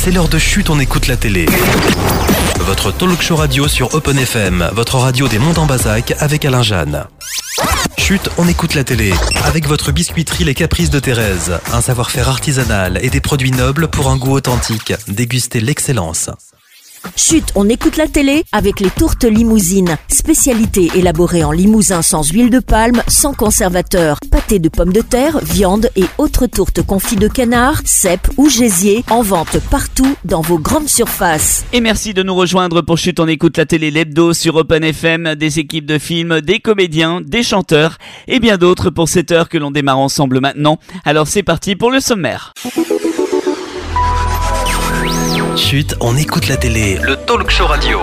c'est l'heure de Chut, on écoute la télé. Votre talk show radio sur Open FM, votre radio des Monts en Bazac avec Alain Jeanne. Chut, on écoute la télé. Avec votre biscuiterie Les Caprices de Thérèse. Un savoir-faire artisanal et des produits nobles pour un goût authentique. Dégustez l'excellence. Chut, on écoute la télé avec les tourtes limousines. Spécialité élaborée en limousin sans huile de palme, sans conservateur. Pâté de pommes de terre, viande et autres tourtes confits de canard, cèpes ou gésier. En vente partout dans vos grandes surfaces. Et merci de nous rejoindre pour Chut, on écoute la télé l'hebdo sur Open FM. Des équipes de films, des comédiens, des chanteurs et bien d'autres pour cette heure que l'on démarre ensemble maintenant. Alors c'est parti pour le sommaire. Chut, on écoute la télé, le talk show radio.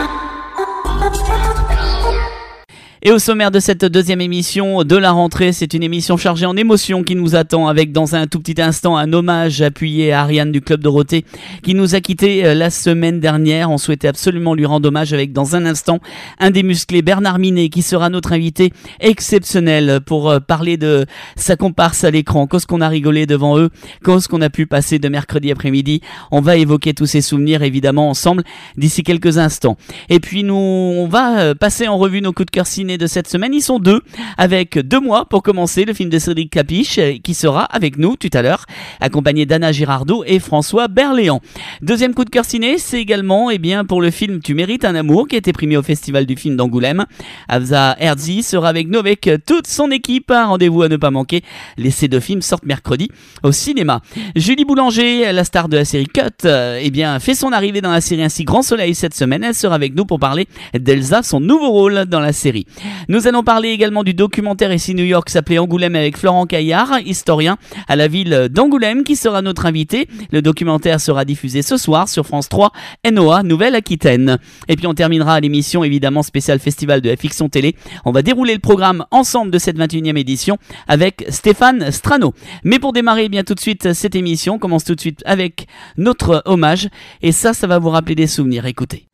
Et au sommaire de cette deuxième émission de la rentrée, c'est une émission chargée en émotions qui nous attend avec dans un tout petit instant un hommage appuyé à Ariane du Club Dorothée qui nous a quittés la semaine dernière. On souhaitait absolument lui rendre hommage avec dans un instant un des musclés, Bernard Minet, qui sera notre invité exceptionnel pour parler de sa comparse à l'écran. Qu'est-ce qu'on a rigolé devant eux, qu'est-ce qu'on a pu passer de mercredi après-midi. On va évoquer tous ces souvenirs évidemment ensemble d'ici quelques instants. Et puis nous, on va passer en revue nos coups de cœur ciné de cette semaine. Ils sont deux, avec 2 mois pour commencer, le film de Cédric Clapiche qui sera avec nous tout à l'heure, accompagné d'Anna Girardot et François Berléand. Deuxième coup de cœur ciné, c'est également pour le film Tu mérites un amour qui a été primé au Festival du film d'Angoulême. Afza Herzi sera avec nous avec toute son équipe. Un rendez-vous à ne pas manquer. Les ces 2 films sortent mercredi au cinéma. Julie Boulanger, la star de la série Cut, fait son arrivée dans la série Ainsi Grand Soleil cette semaine. Elle sera avec nous pour parler d'Elsa, son nouveau rôle dans la série. Nous allons parler également du documentaire Ici New York s'appelait Angoulême avec Florent Caillard, historien à la ville d'Angoulême, qui sera notre invité. Le documentaire sera diffusé ce soir sur France 3, NOA, Nouvelle-Aquitaine. Et puis on terminera l'émission évidemment spéciale Festival de la Fiction Télé. On va dérouler le programme ensemble de cette 21e édition avec Stéphane Strano. Mais pour démarrer tout de suite cette émission, on commence tout de suite avec notre hommage. Et ça va vous rappeler des souvenirs. Écoutez.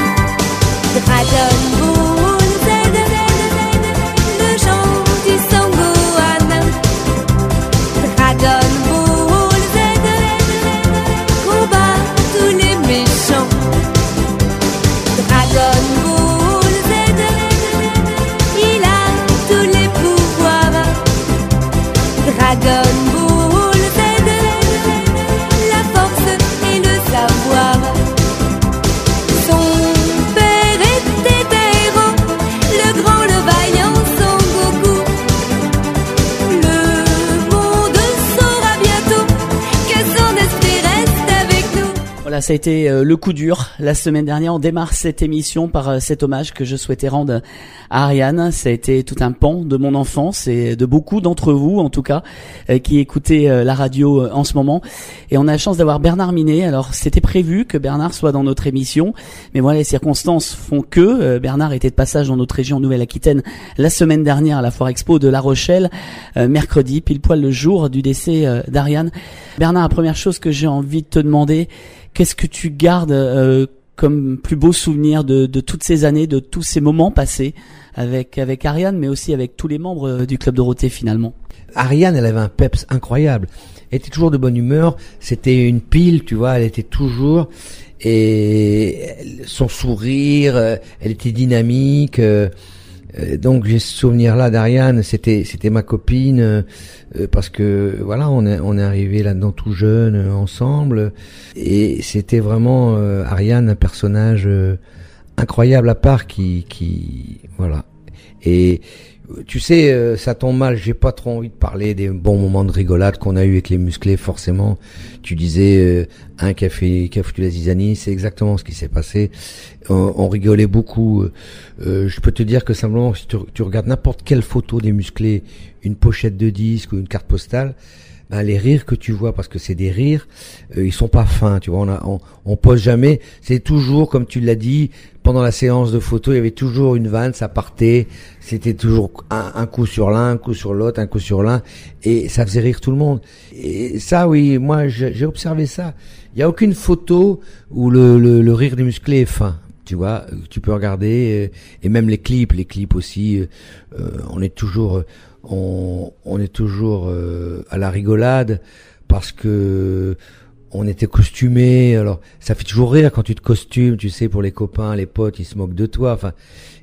Voilà, ça a été le coup dur. La semaine dernière, on démarre cette émission par cet hommage que je souhaitais rendre à Ariane. Ça a été tout un pan de mon enfance et de beaucoup d'entre vous, en tout cas, qui écoutez la radio en ce moment. Et on a la chance d'avoir Bernard Minet. Alors, c'était prévu que Bernard soit dans notre émission, mais voilà, les circonstances font que Bernard était de passage dans notre région Nouvelle-Aquitaine la semaine dernière à la Foire Expo de La Rochelle, mercredi, pile poil le jour du décès d'Ariane. Bernard, la première chose que j'ai envie de te demander, qu'est-ce que tu gardes comme plus beau souvenir de toutes ces années, de tous ces moments passés avec Ariane, mais aussi avec tous les membres du Club Dorothée finalement? Ariane, elle avait un peps incroyable. Elle était toujours de bonne humeur. C'était une pile, tu vois. Elle était toujours, et son sourire, elle était dynamique. Donc j'ai ce souvenir-là d'Ariane. C'était ma copine, parce que voilà, on est arrivé là-dedans tout jeune ensemble, et c'était vraiment Ariane, un personnage incroyable à part qui voilà. Et tu sais, ça tombe mal, j'ai pas trop envie de parler des bons moments de rigolade qu'on a eu avec les musclés, forcément. Tu disais, un qui a foutu la zizanie, c'est exactement ce qui s'est passé. On rigolait beaucoup. Je peux te dire que simplement, si tu regardes n'importe quelle photo des musclés, une pochette de disque ou une carte postale, ben les rires que tu vois, parce que c'est des rires, ils sont pas fins, tu vois. On pose jamais. C'est toujours, comme tu l'as dit, pendant la séance de photos, il y avait toujours une vanne, ça partait. C'était toujours un coup sur l'un, un coup sur l'autre, un coup sur l'un, et ça faisait rire tout le monde. Et ça, oui, moi, j'ai observé ça. Il y a aucune photo où le rire des musclés est fin. Tu vois, tu peux regarder, et même les clips aussi, on est toujours à la rigolade, parce que on était costumés. Alors, ça fait toujours rire quand tu te costumes, tu sais, pour les copains, les potes, ils se moquent de toi. Enfin,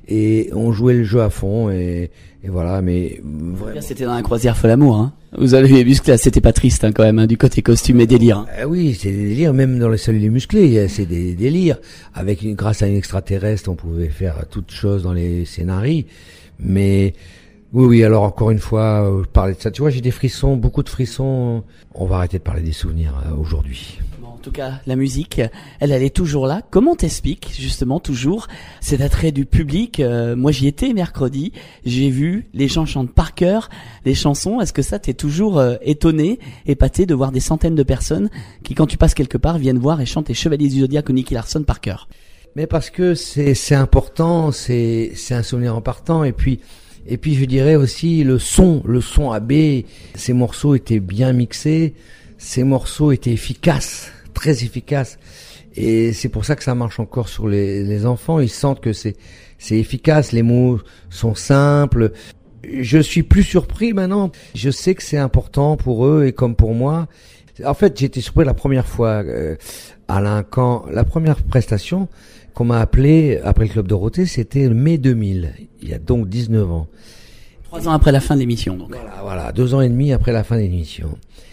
et on jouait le jeu à fond et voilà. Mais vraiment, c'était dans la croisière folle amour. Hein. Vous avez vu que là, c'était pas triste quand même, du côté costume et délire. Oui, c'est des délires. Même dans les cellules musclées, c'est des délires. Grâce à une extraterrestre, on pouvait faire toutes choses dans les scénarios. Mais oui. Alors encore une fois, parler de ça. Tu vois, j'ai des frissons, beaucoup de frissons. On va arrêter de parler des souvenirs aujourd'hui. En tout cas, la musique, elle est toujours là. Comment t'expliques justement toujours cet attrait du public? Moi, j'y étais mercredi. J'ai vu les gens chantent par cœur les chansons. Est-ce que ça t'es toujours étonné, épaté de voir des centaines de personnes qui, quand tu passes quelque part, viennent voir et chantent les Chevaliers du Zodiaque ou Nicky Larson par cœur? Mais parce que c'est important, c'est un souvenir en partant. Et puis je dirais aussi le son AB. Ces morceaux étaient bien mixés. Ces morceaux étaient efficaces. Très efficace, et c'est pour ça que ça marche encore sur les enfants. Ils sentent que c'est efficace, les mots sont simples. Je suis plus surpris maintenant. Je sais que c'est important pour eux et comme pour moi. En fait, j'ai été surpris la première fois, Alain, quand la première prestation qu'on m'a appelé après le Club Dorothée, c'était mai 2000. Il y a donc 19 ans. 3 ans après la fin de l'émission, donc. Voilà, 2 ans et demi après la fin de l'émission.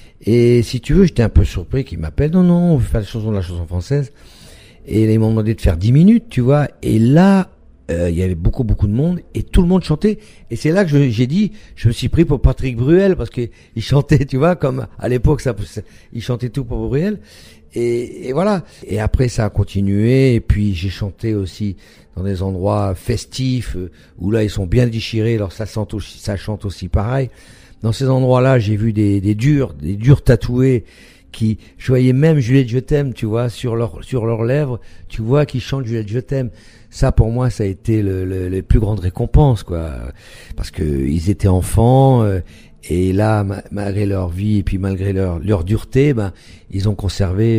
Et si tu veux, j'étais un peu surpris qu'ils m'appellent. Non, on veut faire la chanson française. Et ils m'ont demandé de faire 10 minutes, tu vois. Et là, il y avait beaucoup de monde et tout le monde chantait. Et c'est là que j'ai dit, je me suis pris pour Patrick Bruel parce que il chantait, tu vois, comme à l'époque, il chantait tout pour Bruel. Et voilà. Et après, ça a continué. Et puis, j'ai chanté aussi dans des endroits festifs où là, ils sont bien déchirés. Alors, ça chante aussi pareil. Dans ces endroits-là, j'ai vu des durs tatoués qui, je voyais même Juliette je t'aime, tu vois, sur leurs lèvres, tu vois, qui chantent Juliette je t'aime. Ça, pour moi, ça a été les plus grandes récompenses, quoi. Parce que ils étaient enfants, et là, malgré leur vie et puis malgré leur dureté, ils ont conservé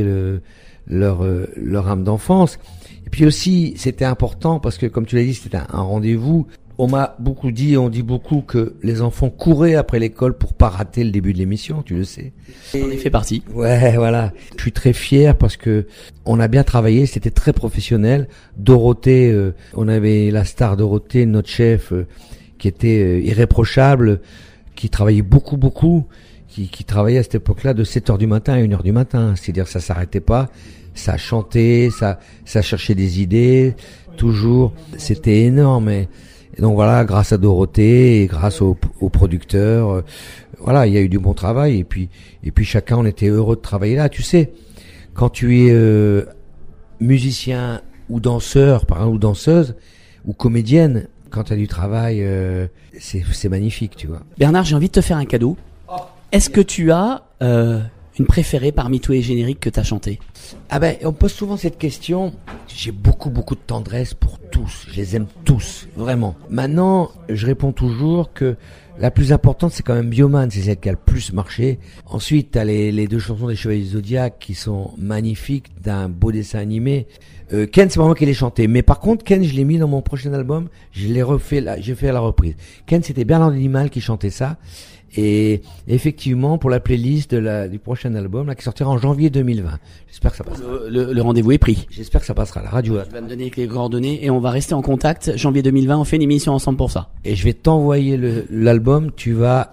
leur âme d'enfance. Et puis aussi, c'était important parce que, comme tu l'as dit, c'était un rendez-vous. On dit beaucoup que les enfants couraient après l'école pour pas rater le début de l'émission, tu le sais. On en fait partie. Ouais, voilà. Je suis très fier parce que on a bien travaillé, c'était très professionnel. Dorothée, on avait la star Dorothée, notre chef, qui était irréprochable, qui travaillait beaucoup, qui travaillait à cette époque-là de 7h du matin à 1h du matin. C'est-à-dire, ça s'arrêtait pas. Ça chantait, ça cherchait des idées, toujours. C'était énorme. Et donc voilà, grâce à Dorothée et grâce aux producteurs, voilà, il y a eu du bon travail. Et puis chacun, on était heureux de travailler là. Tu sais, quand tu es musicien ou danseur, par exemple, ou danseuse, ou comédienne, quand tu as du travail, c'est magnifique, tu vois. Bernard, j'ai envie de te faire un cadeau. Est-ce que tu as une préférée parmi tous les génériques que tu as chantés? On me pose souvent cette question. J'ai beaucoup de tendresse pour tous. Je les aime tous, vraiment. Maintenant, je réponds toujours que la plus importante, c'est quand même Bioman, c'est celle qui a le plus marché. Ensuite, t'as les 2 chansons des Chevaliers du Zodiaque qui sont magnifiques, d'un beau dessin animé. Ken, c'est pas moi qui l'ai chanté. Mais par contre, Ken, je l'ai mis dans mon prochain album. J'ai fait la reprise. Ken, c'était Bernard Animal qui chantait ça. Et effectivement, pour la playlist du prochain album, là, qui sortira en janvier 2020. J'espère que ça passera. Le rendez-vous est pris. J'espère que ça passera à la radio. Tu vas me donner les coordonnées et on va rester en contact. Janvier 2020, on fait une émission ensemble pour ça. Et je vais t'envoyer l'album. Tu vas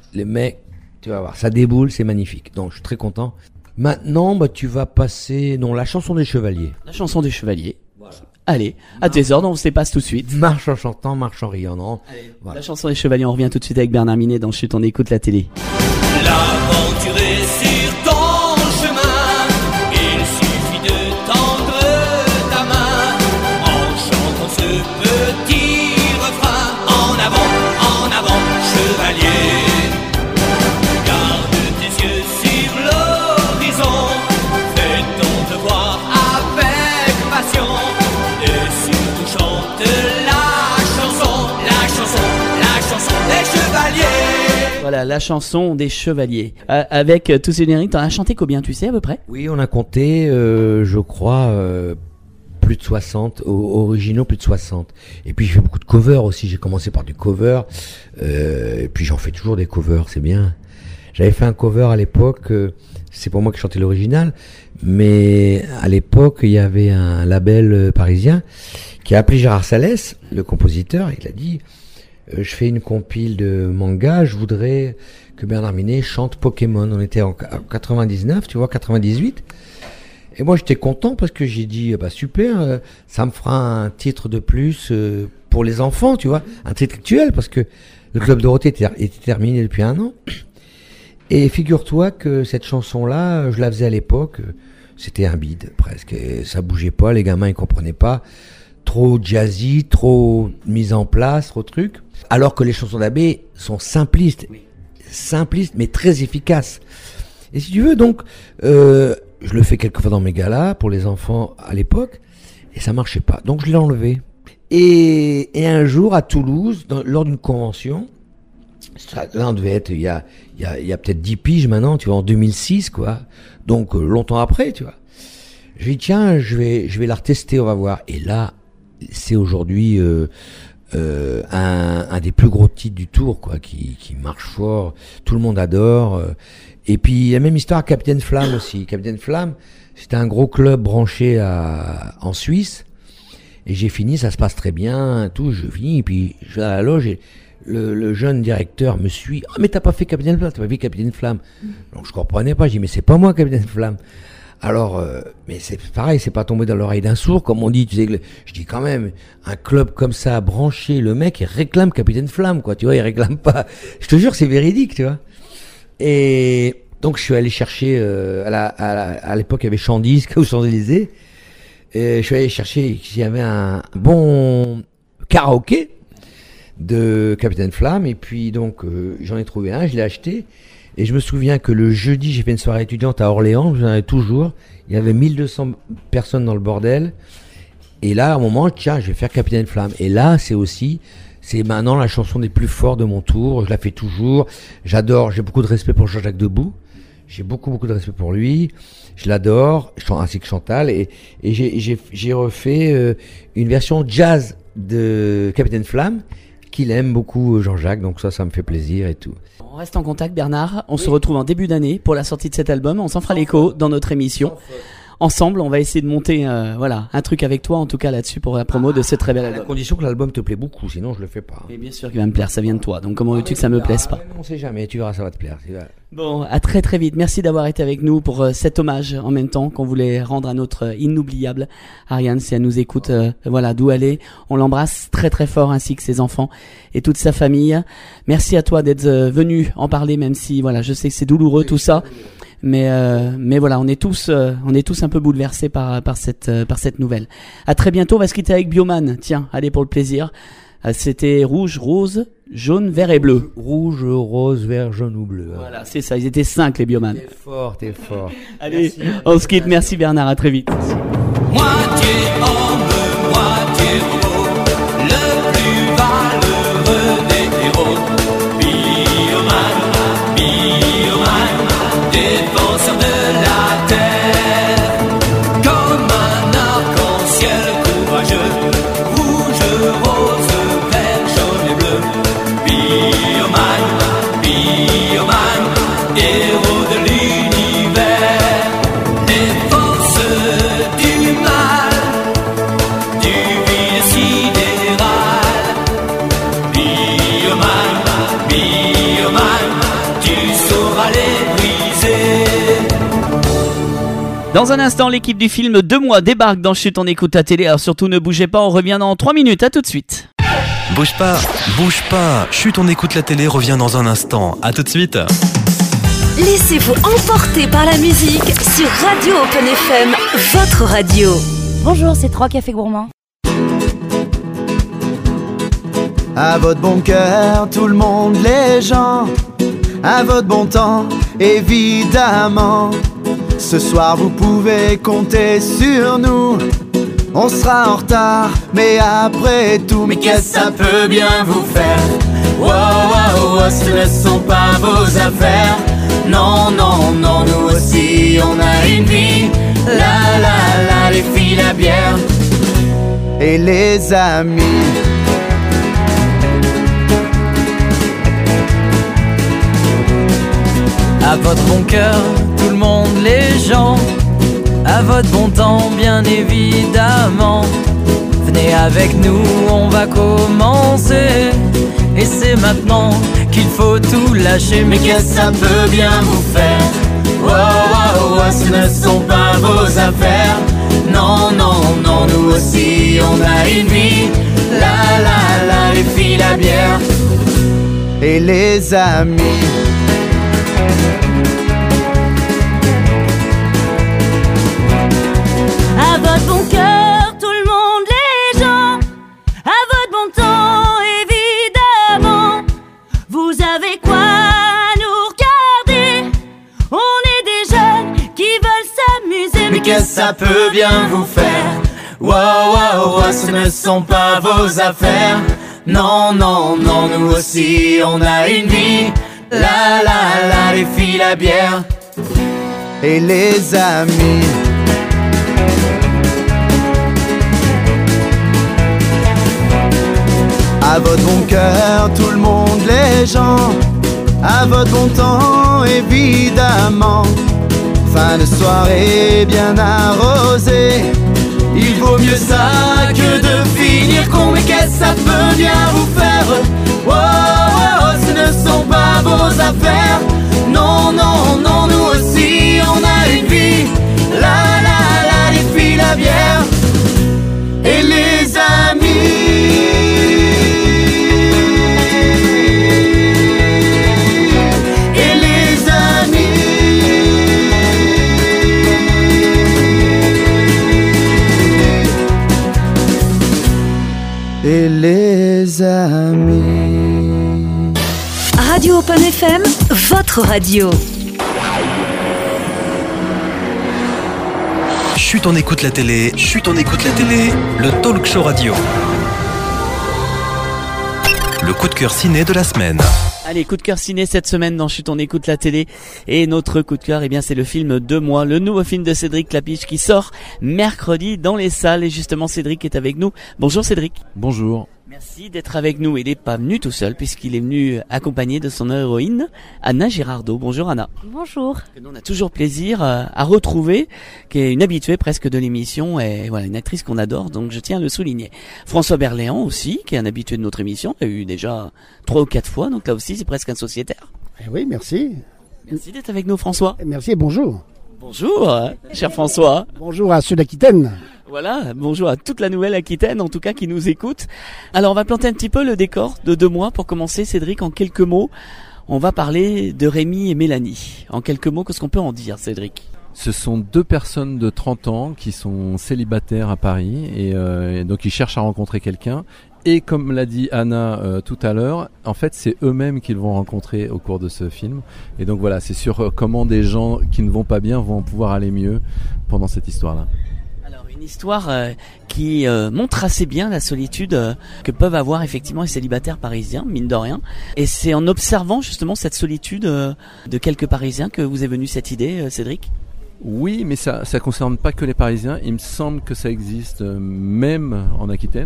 voir. Ça déboule, c'est magnifique. Donc, je suis très content. Maintenant, tu vas passer, la chanson des Chevaliers. La chanson des Chevaliers. Voilà. Allez, à tes ordres, on se passe tout de suite. Marche en chantant, marche en riant, non? Allez, voilà. La chanson des Chevaliers, on revient tout de suite avec Bernard Minet dans Chut, on écoute la télé. L'aventure est sur ton chemin, il suffit de tendre ta main, en chantant ce petit refrain, en avant, chevalier. Garde tes yeux sur l'horizon, fais ton devoir avec passion. Chante la chanson des Chevaliers. Voilà, la chanson des Chevaliers. Avec tous ces génériques, t'en as chanté combien, tu sais, à peu près? Oui, on a compté, je crois, plus de 60, originaux, plus de 60. Et puis, je fais beaucoup de covers aussi. J'ai commencé par du cover, et puis j'en fais toujours des covers, c'est bien. J'avais fait un cover à l'époque, c'est pour moi qui chantais l'original, mais à l'époque, il y avait un label parisien qui a appelé Gérard Salès, le compositeur, il a dit je fais une compile de manga, je voudrais que Bernard Minet chante Pokémon. On était en 99, tu vois, 98. Et moi, j'étais content parce que j'ai dit, bah super, ça me fera un titre de plus pour les enfants, tu vois, un titre actuel, parce que le Club Dorothée était terminé depuis 1 an. Et figure-toi que cette chanson-là, je la faisais à l'époque, c'était un bide presque. Et ça bougeait pas, les gamins ils comprenaient pas. Trop jazzy, trop mise en place, trop truc. Alors que les chansons d'Abbé sont simplistes, mais très efficaces. Et si tu veux, donc, je le fais quelquefois dans mes galas pour les enfants à l'époque, et ça marchait pas. Donc je l'ai enlevé. Et un jour à Toulouse, lors d'une convention, là on devait être il y a peut-être 10 piges maintenant, tu vois, en 2006 quoi. Donc longtemps après, tu vois. Je dis tiens, je vais la retester, on va voir. Et là, c'est aujourd'hui un des plus gros titres du tour quoi, qui marche fort, tout le monde adore. Et puis il y a même histoire à Capitaine Flamme aussi. Capitaine Flamme, c'était un gros club branché en Suisse. Et j'ai fini, ça se passe très bien, tout, je finis, et puis je vais à la loge et le jeune directeur me suit. Ah, mais t'as pas fait Capitaine Flamme, t'as pas vu Capitaine Flamme. Donc je comprenais pas, je dis mais c'est pas moi Capitaine Flamme. Alors, mais c'est pareil, c'est pas tombé dans l'oreille d'un sourd, comme on dit, tu sais, je dis quand même, un club comme ça, branché, le mec, il réclame Capitaine Flamme, quoi, tu vois, il réclame pas. Je te jure, c'est véridique, tu vois. Et donc je suis allé chercher, à l'époque il y avait Champs-Disques aux Champs-Élysées. Et je suis allé chercher s'il y avait un bon karaoké de Capitaine Flamme, et puis donc j'en ai trouvé un, je l'ai acheté, et je me souviens que le jeudi j'ai fait une soirée étudiante à Orléans, j'en avais toujours, il y avait 1200 personnes dans le bordel, et là à un moment, tiens, je vais faire Capitaine Flamme, et là c'est maintenant la chanson des plus forts de mon tour, je la fais toujours, j'adore, j'ai beaucoup de respect pour Jean-Jacques Debout, j'ai beaucoup de respect pour lui, je l'adore, ainsi que Chantal, et j'ai refait une version jazz de Capitaine Flamme, qu'il aime beaucoup Jean-Jacques, donc ça me fait plaisir et tout. On reste en contact Bernard, on se retrouve en début d'année pour la sortie de cet album, on s'en fera l'écho dans notre émission. Ensemble, on va essayer de monter un truc avec toi, en tout cas là-dessus, pour la promo de ce très bel album. À condition que l'album te plaît beaucoup, sinon je le fais pas. Et bien sûr qu'il va me plaire, ça vient de toi, donc comment veux-tu que ça me plaise pas? On sait jamais, tu verras, ça va te plaire. Bon, à très très vite. Merci d'avoir été avec nous pour cet hommage en même temps qu'on voulait rendre à notre inoubliable Ariane, si elle nous écoute, d'où elle est. On l'embrasse très très fort, ainsi que ses enfants et toute sa famille. Merci à toi d'être venu en parler, même si je sais que c'est douloureux tout ça. Mais voilà, on est tous un peu bouleversés par cette nouvelle. À très bientôt, on va se quitter avec Bioman. Tiens, allez pour le plaisir. C'était rouge, rose, jaune, vert et bleu. Rouge, rose, vert, jaune ou bleu. Voilà, c'est ça, ils étaient 5 les Bioman. T'es fort. Allez, on se quitte, merci Bernard, à très vite. Moitié homme, moitié robot, le plus valeureux des héros. Bioman, défenseur de la terre. Comme un arc-en-ciel courageux, rouge, rose, vert, jaune et bleu. Bioman, héros de l'univers. Les forces du mal, du vide sidéral. Bioman, tu sauras les briser. Dans un instant, l'équipe du film 2 mois débarque dans Chut, on écoute la télé. Alors surtout ne bougez pas, on revient dans 3 minutes, à tout de suite. Bouge pas. Chut, on écoute la télé revient dans un instant. À tout de suite. Laissez-vous emporter par la musique sur Radio Open FM, votre radio. Bonjour, c'est 3 cafés gourmands. À votre bon cœur, tout le monde, les gens. À votre bon temps, évidemment. Ce soir, vous pouvez compter sur nous. On sera en retard, mais après tout, mais qu'est-ce que ça peut bien vous faire? Wow, ce ne sont pas vos affaires. Non, nous aussi, on a une vie. La, les filles, la bière et les amis. À votre bon cœur, tout le monde, les gens, à votre bon temps, bien évidemment. Venez avec nous, on va commencer. Et c'est maintenant qu'il faut tout lâcher. Mais qu'est-ce que ça peut bien vous faire? Oh, oh, oh, ce ne sont pas vos affaires. Non, non, non, nous aussi on a une vie. La, la, la, les filles, la bière et les amis. À votre bon cœur, tout le monde, les gens, à votre bon temps, évidemment. Vous avez quoi à nous regarder? On est des jeunes qui veulent s'amuser. Mais qu'est-ce que ça peut bien vous faire? Wow, wow, wow, ce ne sont pas vos affaires. Non, non, non, nous aussi on a une vie. La, la, la, les filles, la bière et les amis. À votre bon cœur, tout le monde, les gens, à votre bon temps, évidemment. Fin de soirée bien arrosée. Il vaut mieux ça que de finir con. Mais qu'est-ce que ça peut bien vous faire? Oh, oh, oh, ce ne sont pas vos affaires. Non, non, non, nous aussi on a une vie. La, la, la, les filles, la bière et les amis. Et les amis. Et les amis. Radio Open FM, votre radio. Chut, on écoute la télé. Chut, on écoute la télé. Le talk show radio. Le coup de cœur ciné de la semaine. Allez, coup de cœur ciné cette semaine dans Chut, on écoute la télé. Et notre coup de cœur, eh bien, c'est le film De Moi, le nouveau film de Cédric Clapiche qui sort mercredi dans les salles. Et justement, Cédric est avec nous. Bonjour Cédric. Bonjour. Merci d'être avec nous. Il n'est pas venu tout seul puisqu'il est venu accompagné de son héroïne, Anna Girardot. Bonjour Anna. Bonjour. Que nous, on a toujours plaisir à retrouver, qui est une habituée presque de l'émission et voilà, une actrice qu'on adore, donc je tiens à le souligner. François Berléand aussi, qui est un habitué de notre émission, il y a eu déjà 3 ou 4 fois, donc là aussi c'est presque un sociétaire. Oui, merci. Merci d'être avec nous François. Merci et bonjour. Bonjour, cher François. Bonjour à ceux d'Aquitaine. Voilà, bonjour à toute la nouvelle Aquitaine, en tout cas, qui nous écoute. Alors, on va planter un petit peu le décor de 2 mois pour commencer, Cédric, en quelques mots. On va parler de Rémi et Mélanie. En quelques mots, qu'est-ce qu'on peut en dire, Cédric ? Ce sont 2 personnes de 30 ans qui sont célibataires à Paris et donc ils cherchent à rencontrer quelqu'un. Et comme l'a dit Anna tout à l'heure, en fait c'est eux-mêmes qu'ils vont rencontrer au cours de ce film. Et donc voilà, c'est sur comment des gens qui ne vont pas bien vont pouvoir aller mieux pendant cette histoire-là. Alors une histoire qui montre assez bien la solitude que peuvent avoir effectivement les célibataires parisiens, mine de rien. Et c'est en observant justement cette solitude de quelques Parisiens que vous est venue cette idée, Cédric ? Oui, mais ça concerne pas que les Parisiens. Il me semble que ça existe même en Aquitaine.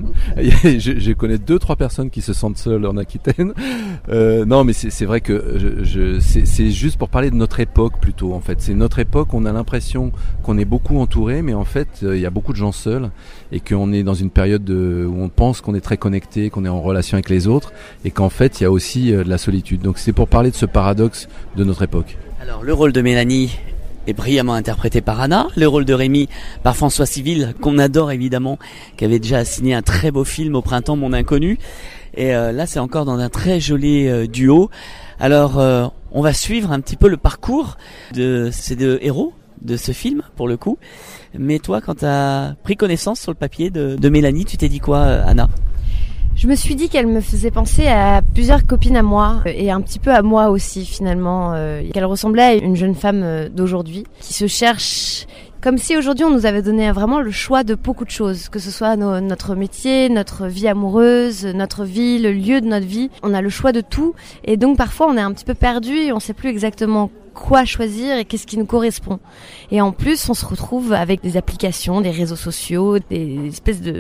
Je connais 2-3 personnes qui se sentent seules en Aquitaine. Non, mais c'est vrai que c'est juste pour parler de notre époque plutôt. En fait, c'est notre époque. On a l'impression qu'on est beaucoup entouré, mais en fait, il y a beaucoup de gens seuls et qu'on est dans une période où on pense qu'on est très connecté, qu'on est en relation avec les autres, et qu'en fait, il y a aussi de la solitude. Donc, c'est pour parler de ce paradoxe de notre époque. Alors, le rôle de Mélanie est brillamment interprété par Anna, le rôle de Rémi par François Civil, qu'on adore évidemment, qui avait déjà signé un très beau film au printemps, Mon Inconnu, et là c'est encore dans un très joli duo. Alors on va suivre un petit peu le parcours de ces 2 héros de ce film pour le coup, mais toi quand tu as pris connaissance sur le papier de Mélanie, tu t'es dit quoi Anna ? Je me suis dit qu'elle me faisait penser à plusieurs copines à moi et un petit peu à moi aussi finalement, qu'elle ressemblait à une jeune femme d'aujourd'hui qui se cherche, comme si aujourd'hui on nous avait donné vraiment le choix de beaucoup de choses, que ce soit notre métier, notre vie amoureuse, notre vie, le lieu de notre vie. On a le choix de tout et donc parfois on est un petit peu perdu et on sait plus exactement quoi choisir et qu'est-ce qui nous correspond. Et en plus on se retrouve avec des applications, des réseaux sociaux, des espèces de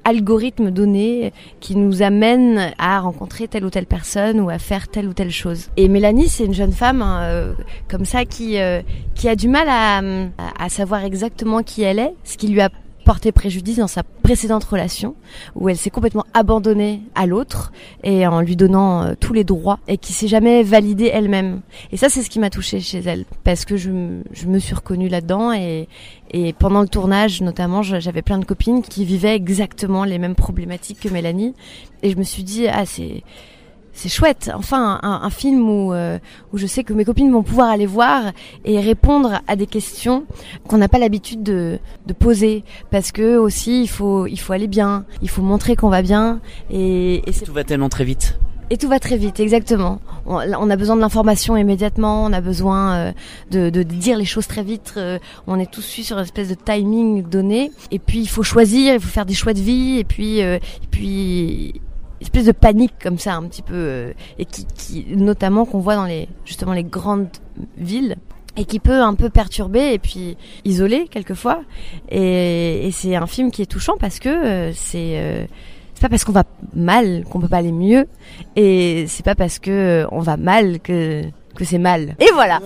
algorithme donné qui nous amène à rencontrer telle ou telle personne ou à faire telle ou telle chose. Et Mélanie, c'est une jeune femme comme ça qui a du mal à savoir exactement qui elle est, ce qui lui a porté préjudice dans sa précédente relation où elle s'est complètement abandonnée à l'autre et en lui donnant tous les droits et qui s'est jamais validée elle-même. Et ça, c'est ce qui m'a touchée chez elle parce que je me suis reconnue là-dedans et pendant le tournage notamment, j'avais plein de copines qui vivaient exactement les mêmes problématiques que Mélanie et je me suis dit c'est chouette, enfin un film où je sais que mes copines vont pouvoir aller voir et répondre à des questions qu'on n'a pas l'habitude de poser parce que aussi il faut aller bien, il faut montrer qu'on va bien et tout va tellement très vite. Et tout va très vite, exactement. On a besoin de l'information immédiatement, on a besoin de dire les choses très vite. On est tous suivis sur une espèce de timing donné. Et puis il faut choisir, il faut faire des choix de vie. Et puis espèce de panique comme ça un petit peu et qui notamment qu'on voit dans les grandes villes et qui peut un peu perturber et puis isoler quelquefois et c'est un film qui est touchant parce que c'est pas parce qu'on va mal qu'on peut pas aller mieux et c'est pas parce que on va mal que c'est mal. Et voilà.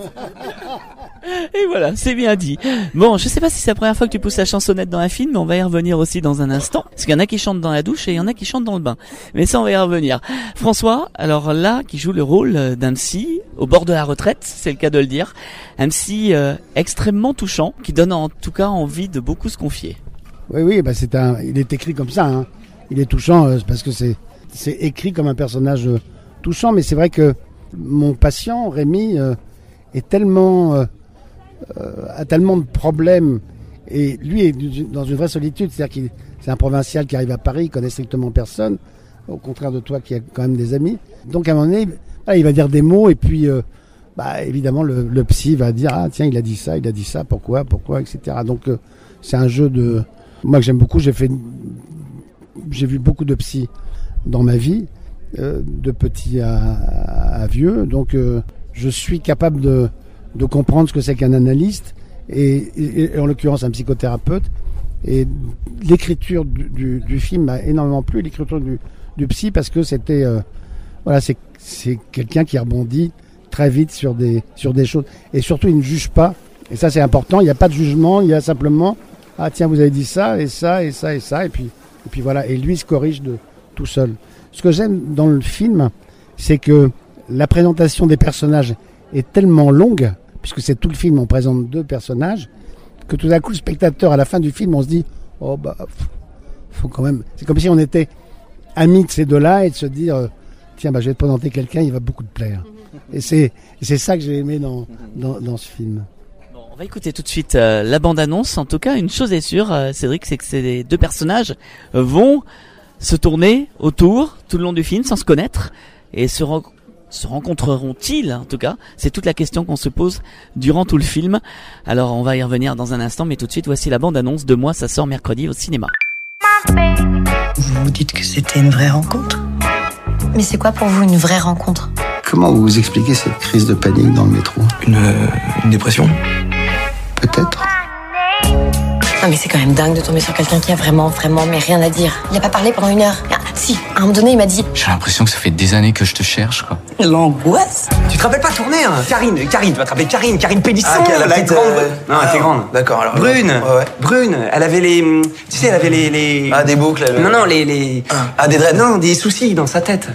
Et voilà, c'est bien dit. Bon, je sais pas si c'est la première fois que tu pousses la chansonnette dans un film, mais on va y revenir aussi dans un instant. Parce qu'il y en a qui chantent dans la douche et il y en a qui chantent dans le bain. Mais ça, on va y revenir. François, alors là, qui joue le rôle d'un psy au bord de la retraite, c'est le cas de le dire. Un psy extrêmement touchant, qui donne en tout cas envie de beaucoup se confier. Oui, bah il est écrit comme ça, hein. Il est touchant parce que c'est écrit comme un personnage touchant, mais c'est vrai que mon patient, Rémi, est tellement... a tellement de problèmes et lui est dans une vraie solitude, c'est-à-dire c'est un provincial qui arrive à Paris, il connaît strictement personne, au contraire de toi qui a quand même des amis. Donc à un moment donné, il va dire des mots et puis évidemment le psy va dire tiens il a dit ça, pourquoi, etc. Donc c'est un jeu de moi que j'aime beaucoup. J'ai vu beaucoup de psy dans ma vie, de petit à vieux, donc je suis capable de comprendre ce que c'est qu'un analyste et en l'occurrence un psychothérapeute. Et l'écriture du film m'a énormément plu, l'écriture du psy, parce que c'était c'est quelqu'un qui rebondit très vite sur des choses et surtout il ne juge pas, et ça c'est important. Il n'y a pas de jugement, il y a simplement tiens vous avez dit ça et ça et ça et ça et puis voilà, et lui se corrige tout seul. Ce que j'aime dans le film, c'est que la présentation des personnages est tellement longue, puisque c'est tout le film, on présente 2 personnages, que tout d'un coup le spectateur à la fin du film on se dit faut quand même, c'est comme si on était amis de ces deux-là et de se dire tiens je vais te présenter quelqu'un, il va beaucoup te plaire. Et c'est ça que j'ai aimé dans ce film. Bon, on va écouter tout de suite la bande-annonce. En tout cas, une chose est sûre, Cédric, c'est que ces 2 personnages vont se tourner autour tout le long du film sans se connaître et se rencontreront-ils, en tout cas? C'est toute la question qu'on se pose durant tout le film. Alors on va y revenir dans un instant, mais tout de suite voici la bande-annonce de Moi ça sort mercredi au cinéma. Vous vous dites que c'était une vraie rencontre? Mais c'est quoi pour vous une vraie rencontre? Comment vous expliquez cette crise de panique dans le métro? Une dépression? Peut-être. Non mais c'est quand même dingue de tomber sur quelqu'un qui a vraiment mais rien à dire. Il a pas parlé pendant 1 heure. Ah, si, à un moment donné il m'a dit... J'ai l'impression que ça fait des années que je te cherche, quoi. L'angoisse. Tu te rappelles pas tourner, hein? Karine, tu vas te rappeler Karine Pélisson. La petite grande. Non, elle était grande. D'accord, alors. Brune. Ouais. Brune, elle avait les... Tu sais, elle avait les... des boucles. Non, les... des dreads. Non, des soucis dans sa tête.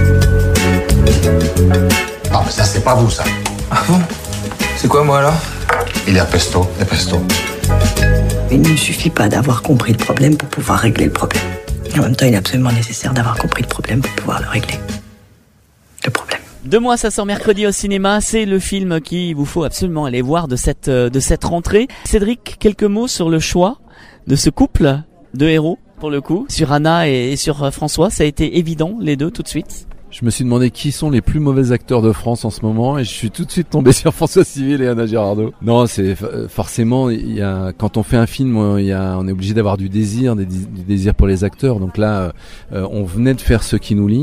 Non, mais ça, c'est pas vous, ça. Ah bon? C'est quoi, moi, alors? Il est à pesto, Il ne suffit pas d'avoir compris le problème pour pouvoir régler le problème. En même temps, il est absolument nécessaire d'avoir compris le problème pour pouvoir le régler. Le problème. De Moi ça sort mercredi au cinéma, c'est le film qu'il vous faut absolument aller voir de cette rentrée. Cédric, quelques mots sur le choix de ce couple de héros, pour le coup, sur Anna et sur François. Ça a été évident, les 2, tout de suite? Je me suis demandé qui sont les plus mauvais acteurs de France en ce moment et je suis tout de suite tombé sur François Civil et Anna Girardot. Non, c'est forcément, quand on fait un film, on est obligé d'avoir du désir pour les acteurs. Donc là, on venait de faire Ce qui nous lie.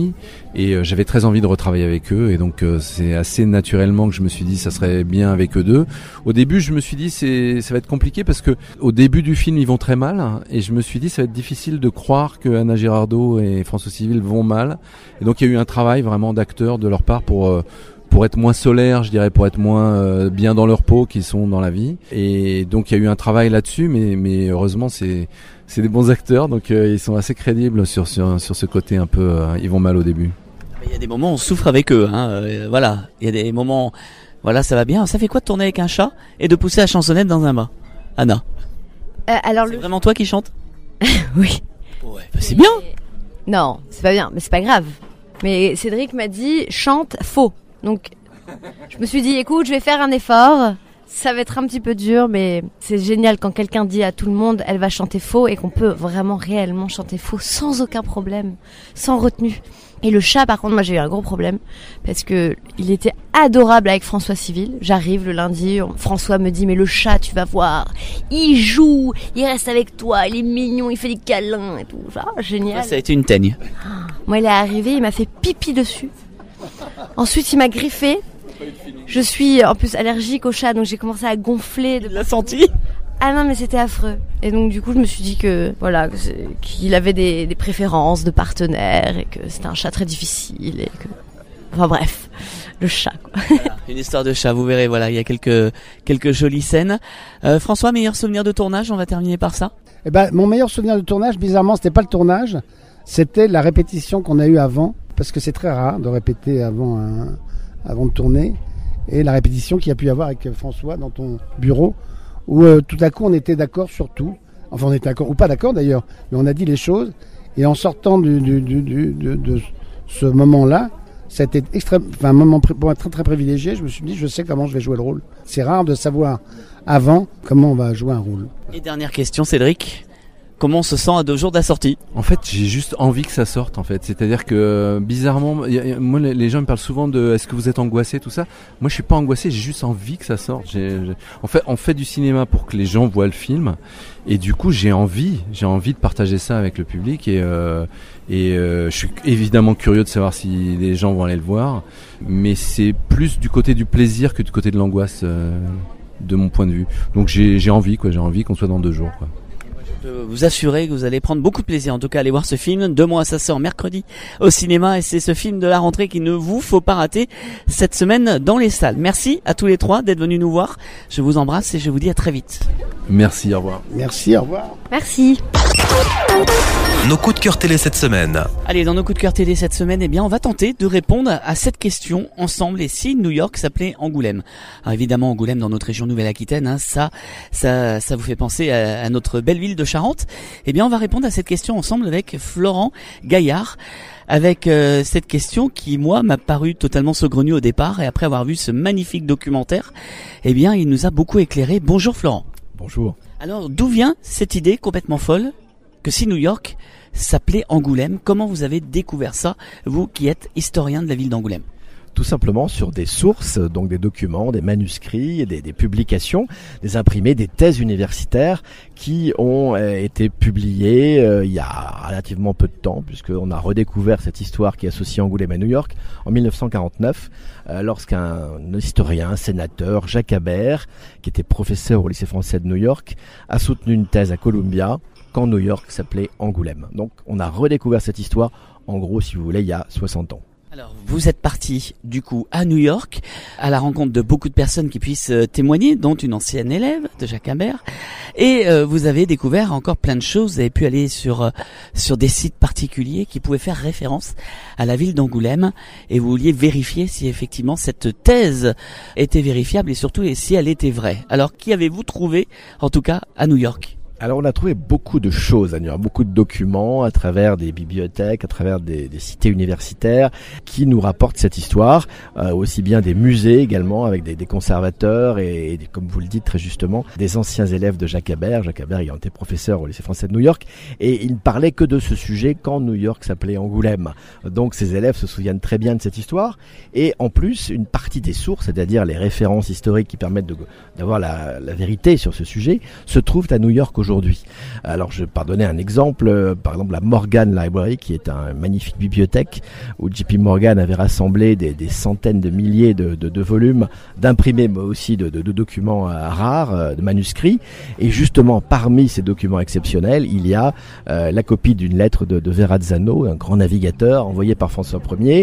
Et j'avais très envie de retravailler avec eux, et donc c'est assez naturellement que je me suis dit ça serait bien avec eux deux. Au début, je me suis dit ça va être compliqué parce que au début du film ils vont très mal, et je me suis dit ça va être difficile de croire que Anna Girardot et François Civil vont mal. Et donc il y a eu un travail vraiment d'acteurs de leur part pour être moins solaire, je dirais, pour être moins bien dans leur peau qu'ils sont dans la vie. Et donc il y a eu un travail là-dessus, mais heureusement c'est des bons acteurs, donc ils sont assez crédibles sur ce côté un peu ils vont mal au début. Il y a des moments où on souffre avec eux, voilà. Il y a des moments, voilà, ça va bien. Ça fait quoi de tourner avec un chat et de pousser la chansonnette dans un bas, Anna? Alors c'est vraiment toi qui chantes? Oui. Ouais, bah c'est bien. Non, c'est pas bien, mais c'est pas grave. Mais Cédric m'a dit chante faux. Donc je me suis dit écoute, je vais faire un effort. Ça va être un petit peu dur, mais c'est génial quand quelqu'un dit à tout le monde elle va chanter faux et qu'on peut vraiment réellement chanter faux sans aucun problème, sans retenue. Et le chat, par contre, moi j'ai eu un gros problème parce que il était adorable avec François Civil. J'arrive le lundi, François me dit mais le chat, tu vas voir, il joue, il reste avec toi, il est mignon, il fait des câlins et tout. Genre, génial. Ça a été une teigne. Moi il est arrivé, il m'a fait pipi dessus. Ensuite il m'a griffé. Je suis en plus allergique au chat, donc j'ai commencé à gonfler. Tu l'as senti ? Ah non, mais c'était affreux. Et donc du coup, je me suis dit que voilà, qu'il avait des préférences de partenaires et que c'était un chat très difficile et que, enfin bref, le chat, quoi. Voilà, une histoire de chat, vous verrez. Voilà, il y a quelques jolies scènes. François, meilleur souvenir de tournage, on va terminer par ça. Eh ben, mon meilleur souvenir de tournage, bizarrement, c'était pas le tournage, c'était la répétition qu'on a eue avant, parce que c'est très rare de répéter avant de tourner, et la répétition qu'il y a pu y avoir avec François dans ton bureau, où tout à coup on était d'accord sur tout, enfin on était d'accord ou pas d'accord d'ailleurs, mais on a dit les choses, et en sortant de ce moment-là, c'était un moment pour moi très très privilégié. Je me suis dit je sais comment je vais jouer le rôle. C'est rare de savoir avant comment on va jouer un rôle. Et dernière question, Cédric. Comment on se sent à 2 jours de la sortie? En fait, j'ai juste envie que ça sorte, en fait. C'est-à-dire que, bizarrement, moi, les gens me parlent souvent de est-ce que vous êtes angoissé, tout ça. Moi, je suis pas angoissé, j'ai juste envie que ça sorte. En fait, on fait du cinéma pour que les gens voient le film. Et du coup, j'ai envie de partager ça avec le public. Et je suis évidemment curieux de savoir si les gens vont aller le voir. Mais c'est plus du côté du plaisir que du côté de l'angoisse, de mon point de vue. Donc, j'ai envie qu'on soit dans 2 jours, quoi. Je peux vous assurer que vous allez prendre beaucoup de plaisir. En tout cas, aller voir ce film. 2 mois, ça sort mercredi au cinéma. Et c'est ce film de la rentrée qu'il ne vous faut pas rater cette semaine dans les salles. Merci à tous les 3 d'être venus nous voir. Je vous embrasse et je vous dis à très vite. Merci, au revoir. Merci, au revoir. Merci. Nos coups de cœur télé cette semaine. Allez, dans nos coups de cœur télé cette semaine, on va tenter de répondre à cette question ensemble. Et si New York s'appelait Angoulême? Alors évidemment, Angoulême dans notre région Nouvelle-Aquitaine, ça vous fait penser à notre belle ville de Charente. On va répondre à cette question ensemble avec Florent Gaillard. Avec cette question qui, moi, m'a paru totalement saugrenue au départ. Et après avoir vu ce magnifique documentaire, il nous a beaucoup éclairé. Bonjour Florent. Bonjour. Alors, d'où vient cette idée complètement folle que si New York s'appelait Angoulême? Comment vous avez découvert ça, vous qui êtes historien de la ville d'Angoulême? Tout simplement sur des sources, donc des documents, des manuscrits, des publications, des imprimés, des thèses universitaires qui ont été publiées il y a relativement peu de temps, puisqu'on a redécouvert cette histoire qui associe Angoulême à New York en 1949, lorsqu'un historien, un sénateur, Jacques Habert, qui était professeur au lycée français de New York, a soutenu une thèse à Columbia quand New York s'appelait Angoulême. Donc on a redécouvert cette histoire, en gros, si vous voulez, il y a 60 ans. Alors, vous êtes parti, du coup, à New York, à la rencontre de beaucoup de personnes qui puissent témoigner, dont une ancienne élève de Jacques Habert. Et vous avez découvert encore plein de choses. Vous avez pu aller sur des sites particuliers qui pouvaient faire référence à la ville d'Angoulême. Et vous vouliez vérifier si effectivement cette thèse était vérifiable et surtout si elle était vraie. Alors, qui avez-vous trouvé, en tout cas, à New York ? Alors on a trouvé beaucoup de choses à New York, beaucoup de documents à travers des bibliothèques, à travers des cités universitaires qui nous rapportent cette histoire, aussi bien des musées également avec des conservateurs et comme vous le dites très justement, des anciens élèves de Jacques Habert ayant été professeur au lycée français de New York, et il ne parlait que de ce sujet quand New York s'appelait Angoulême. Donc ces élèves se souviennent très bien de cette histoire, et en plus une partie des sources, c'est-à-dire les références historiques qui permettent d'avoir la vérité sur ce sujet, se trouvent à New York aujourd'hui. aujourd'hui. Alors je vais donner un exemple, par exemple la Morgan Library, qui est une magnifique bibliothèque où JP Morgan avait rassemblé des centaines de milliers de volumes d'imprimés, mais aussi de documents rares, de manuscrits. Et justement, parmi ces documents exceptionnels, il y a la copie d'une lettre de Verrazzano, un grand navigateur envoyé par François Ier,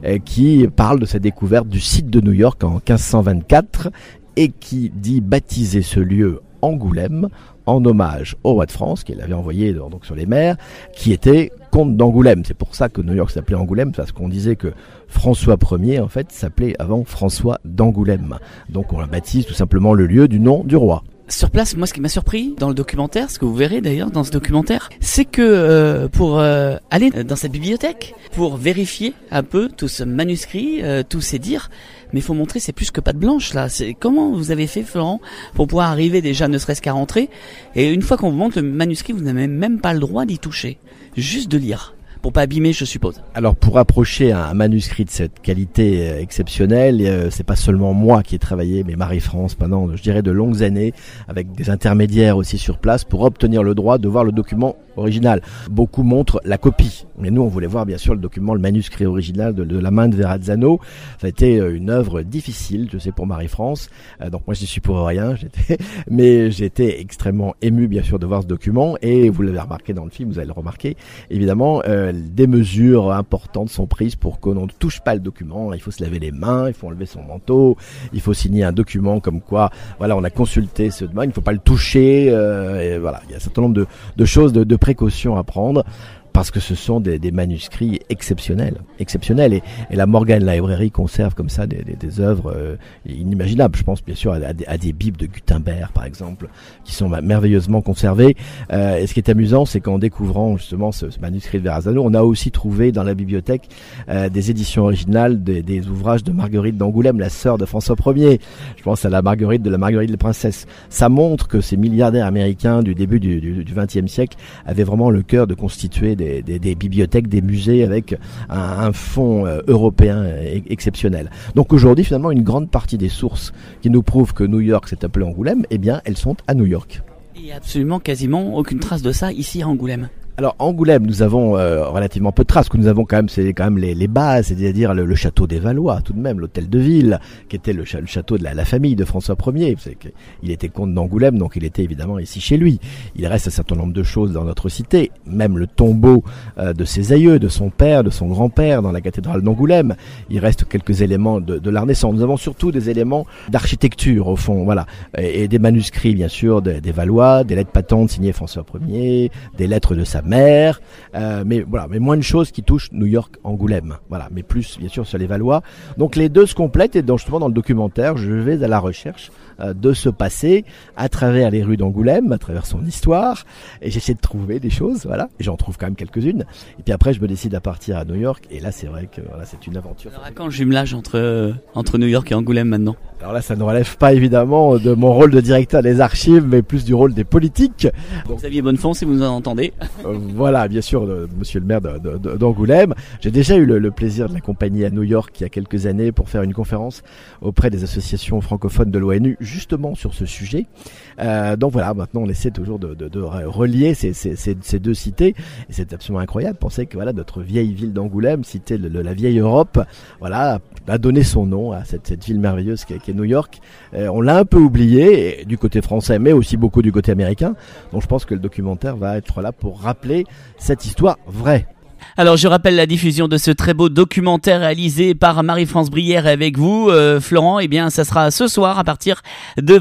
qui parle de sa découverte du site de New York en 1524 et qui dit baptiser ce lieu Angoulême en hommage au roi de France, qu'il avait envoyé donc sur les mers, qui était comte d'Angoulême. C'est pour ça que New York s'appelait Angoulême, parce qu'on disait que François Ier, en fait, s'appelait avant François d'Angoulême. Donc on baptise tout simplement le lieu du nom du roi. Sur place, moi, ce qui m'a surpris dans le documentaire, ce que vous verrez d'ailleurs dans ce documentaire, c'est que pour aller dans cette bibliothèque, pour vérifier un peu tout ce manuscrit, tous ces dires, mais il faut montrer c'est plus que patte blanche là. C'est comment vous avez fait, Florent, pour pouvoir arriver déjà ne serait-ce qu'à rentrer, et une fois qu'on vous montre le manuscrit, vous n'avez même pas le droit d'y toucher, juste de lire. Pour pas abîmer, je suppose. Alors pour approcher un manuscrit de cette qualité exceptionnelle, c'est pas seulement moi qui ai travaillé, mais Marie-France pendant, je dirais, de longues années, avec des intermédiaires aussi sur place, pour obtenir le droit de voir le document original. Beaucoup montrent la copie, mais nous on voulait voir bien sûr le document, le manuscrit original de la main de Verrazzano. Ça a été une œuvre difficile, je sais, pour Marie-France. Donc moi je n'y suis pour rien, mais j'étais extrêmement ému bien sûr de voir ce document, et vous l'avez remarqué dans le film, vous allez le remarquer, évidemment. Des mesures importantes sont prises pour qu'on ne touche pas le document. Il faut se laver les mains, il faut enlever son manteau, il faut signer un document comme quoi, voilà, on a consulté ce document, il ne faut pas le toucher. Et voilà, il y a un certain nombre de choses, de précautions à prendre, parce que ce sont des manuscrits exceptionnels. Et la Morgan Library conserve comme ça des œuvres inimaginables. Je pense bien sûr à des bibles de Gutenberg, par exemple, qui sont merveilleusement conservées. Et ce qui est amusant, c'est qu'en découvrant justement ce manuscrit de Verrazzano, on a aussi trouvé dans la bibliothèque des éditions originales des ouvrages de Marguerite d'Angoulême, la sœur de François Ier. Je pense à la Marguerite des Princesses. Ça montre que ces milliardaires américains du début du XXe siècle avaient vraiment le cœur de constituer des bibliothèques, des musées avec un fonds européen exceptionnel. Donc aujourd'hui, finalement, une grande partie des sources qui nous prouvent que New York s'est appelé Angoulême, eh bien, elles sont à New York. Il n'y a absolument quasiment aucune trace de ça ici à Angoulême. Alors Angoulême, nous avons relativement peu de traces. Ce que nous avons quand même, c'est quand même les bases, c'est-à-dire le château des Valois, tout de même, l'hôtel de ville, qui était le château de la famille de François Ier. Il était comte d'Angoulême, donc il était évidemment ici chez lui. Il reste un certain nombre de choses dans notre cité, même le tombeau de ses aïeux, de son père, de son grand-père dans la cathédrale d'Angoulême. Il reste quelques éléments de la Renaissance. Nous avons surtout des éléments d'architecture au fond, voilà, et des manuscrits bien sûr des Valois, des lettres patentes signées François Ier, des lettres de sa mère, mais moins de choses qui touchent New York, Angoulême, voilà, mais plus bien sûr sur les Valois. Donc les deux se complètent, et justement dans le documentaire, je vais à la recherche de ce passé à travers les rues d'Angoulême, à travers son histoire, et j'essaie de trouver des choses, voilà, et j'en trouve quand même quelques-unes. Et puis après, je me décide à partir à New York, et là, c'est vrai que voilà, c'est une aventure. Alors à quand le jumelage entre New York et Angoulême maintenant? Alors là, ça ne relève pas évidemment de mon rôle de directeur des archives, mais plus du rôle des politiques. Donc, Xavier Bonnefond, si vous nous en entendez. Voilà, bien sûr, monsieur le maire d'Angoulême. J'ai déjà eu le plaisir de l'accompagner à New York il y a quelques années pour faire une conférence auprès des associations francophones de l'ONU, justement sur ce sujet. Donc voilà, maintenant on essaie toujours de relier ces deux cités, et c'est absolument incroyable de penser que voilà, notre vieille ville d'Angoulême, cité de la vieille Europe, voilà, a donné son nom à cette ville merveilleuse qui est New York. On l'a un peu oublié du côté français, mais aussi beaucoup du côté américain. Donc je pense que le documentaire va être là pour rappeler cette histoire vraie. Alors je rappelle la diffusion de ce très beau documentaire réalisé par Marie-France Brière avec vous, Florent. Eh bien ça sera ce soir à partir de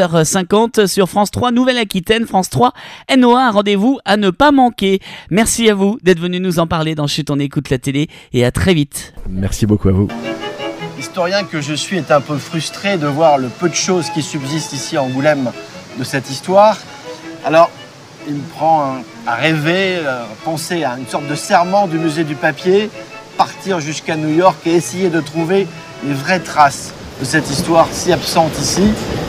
22h50 sur France 3 Nouvelle-Aquitaine, France 3 NOA, un rendez-vous à ne pas manquer. Merci à vous d'être venu nous en parler dans Chut, on écoute la télé, et à très vite. Merci beaucoup à vous. L'historien que je suis est un peu frustré de voir le peu de choses qui subsistent ici à Angoulême de cette histoire. Alors il me prend à rêver, penser à une sorte de serment du musée du papier, partir jusqu'à New York et essayer de trouver les vraies traces de cette histoire si absente ici.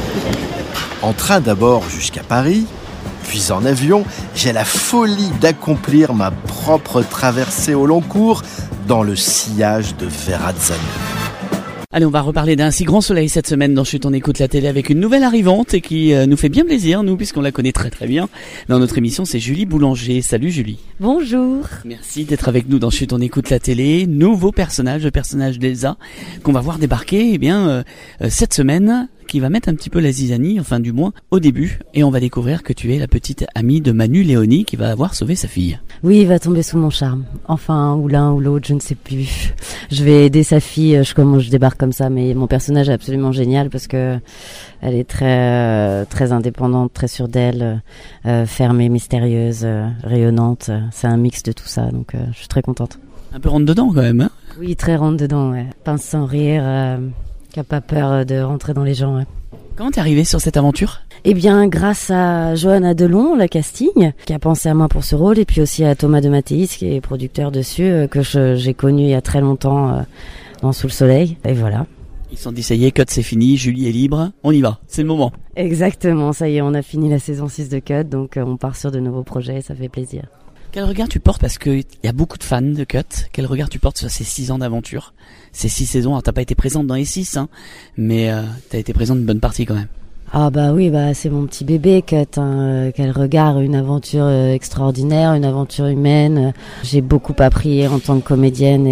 En train d'abord jusqu'à Paris, puis en avion, j'ai la folie d'accomplir ma propre traversée au long cours dans le sillage de Verrazzano. Allez, on va reparler d'un si grand soleil cette semaine dans Chut, on écoute la télé avec une nouvelle arrivante et qui nous fait bien plaisir, nous, puisqu'on la connaît très très bien. Dans notre émission, c'est Julie Boulanger. Salut Julie. Bonjour. Merci d'être avec nous dans Chut, on écoute la télé. Nouveau personnage, le personnage d'Elsa, qu'on va voir débarquer cette semaine, qui va mettre un petit peu la zizanie, enfin du moins au début, et on va découvrir que tu es la petite amie de Manu Léoni qui va avoir sauvé sa fille. Oui, il va tomber sous mon charme. Enfin, ou l'un ou l'autre, je ne sais plus. Je vais aider sa fille, je débarque comme ça, mais mon personnage est absolument génial parce que elle est très indépendante, très sûre d'elle, fermée, mystérieuse, rayonnante. C'est un mix de tout ça, donc je suis très contente. Un peu rentre dedans quand même, hein? Oui, très rentre dedans, ouais. Pince sans rire, qui a pas peur de rentrer dans les gens, ouais. Comment t'es arrivée sur cette aventure? Eh bien, grâce à Johanna Delon, la casting, qui a pensé à moi pour ce rôle, et puis aussi à Thomas de Mathéis, qui est producteur dessus, que j'ai connu il y a très longtemps dans Sous le Soleil, et voilà. Ils se sont dit, ça y est, Cut, c'est fini, Julie est libre, on y va, c'est le moment. Exactement, ça y est, on a fini la saison 6 de Cut, donc on part sur de nouveaux projets, ça fait plaisir. Quel regard tu portes, parce qu'il y a beaucoup de fans de Cut, quel regard tu portes sur ces 6 ans d'aventure, ces 6 saisons? Alors t'as pas été présente dans les 6, hein, mais t'as été présente une bonne partie quand même. Ah bah oui, c'est mon petit bébé Cut, hein. Quel regard, une aventure extraordinaire, une aventure humaine. J'ai beaucoup appris en tant que comédienne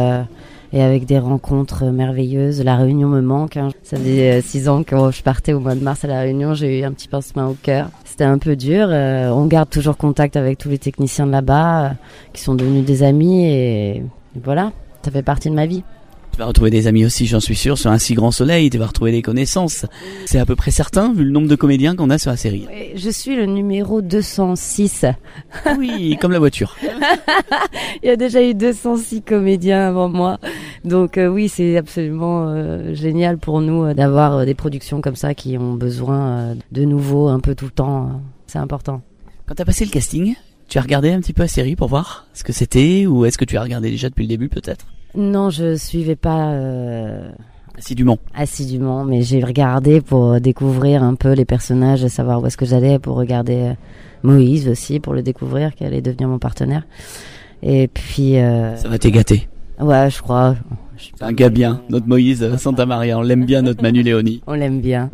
et avec des rencontres merveilleuses. La Réunion me manque, hein. Ça faisait 6 ans que je partais au mois de mars à La Réunion, j'ai eu un petit pincement au cœur. C'était un peu dur, on garde toujours contact avec tous les techniciens de là-bas, qui sont devenus des amis, et voilà, ça fait partie de ma vie. Tu vas retrouver des amis aussi, j'en suis sûr, sur un si grand soleil, tu vas retrouver des connaissances. C'est à peu près certain, vu le nombre de comédiens qu'on a sur la série. Oui, je suis le numéro 206. Oui, comme la voiture. Il y a déjà eu 206 comédiens avant moi. Donc oui, c'est absolument génial pour nous d'avoir des productions comme ça qui ont besoin de nouveau un peu tout le temps. C'est important. Quand tu as passé le casting, tu as regardé un petit peu la série pour voir ce que c'était, ou est-ce que tu as regardé déjà depuis le début peut-être? Non, je suivais pas assidûment, mais j'ai regardé pour découvrir un peu les personnages, savoir où est-ce que j'allais, pour regarder Moïse aussi, pour le découvrir, qui allait devenir mon partenaire. Et puis ça va t'égater. Ouais, je crois. C'est un gars bien, notre Moïse Santa Maria, on l'aime bien, notre Manu Léoni. On l'aime bien.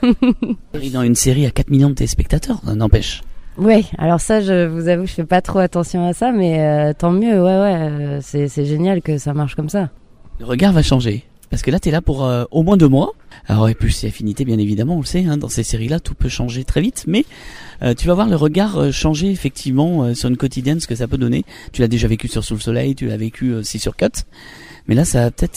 Dans une série à 4 millions de téléspectateurs, n'empêche. Oui, alors ça, je vous avoue, je fais pas trop attention à ça, mais tant mieux, ouais, c'est génial que ça marche comme ça. Le regard va changer, parce que là, t'es là pour au moins 2 mois. Alors, et plus c'est affinité, bien évidemment, on le sait, hein, dans ces séries-là, tout peut changer très vite, mais tu vas voir le regard changer, effectivement, sur une quotidienne, ce que ça peut donner. Tu l'as déjà vécu sur Sous le Soleil, tu l'as vécu aussi sur Cut, mais là, ça va peut-être...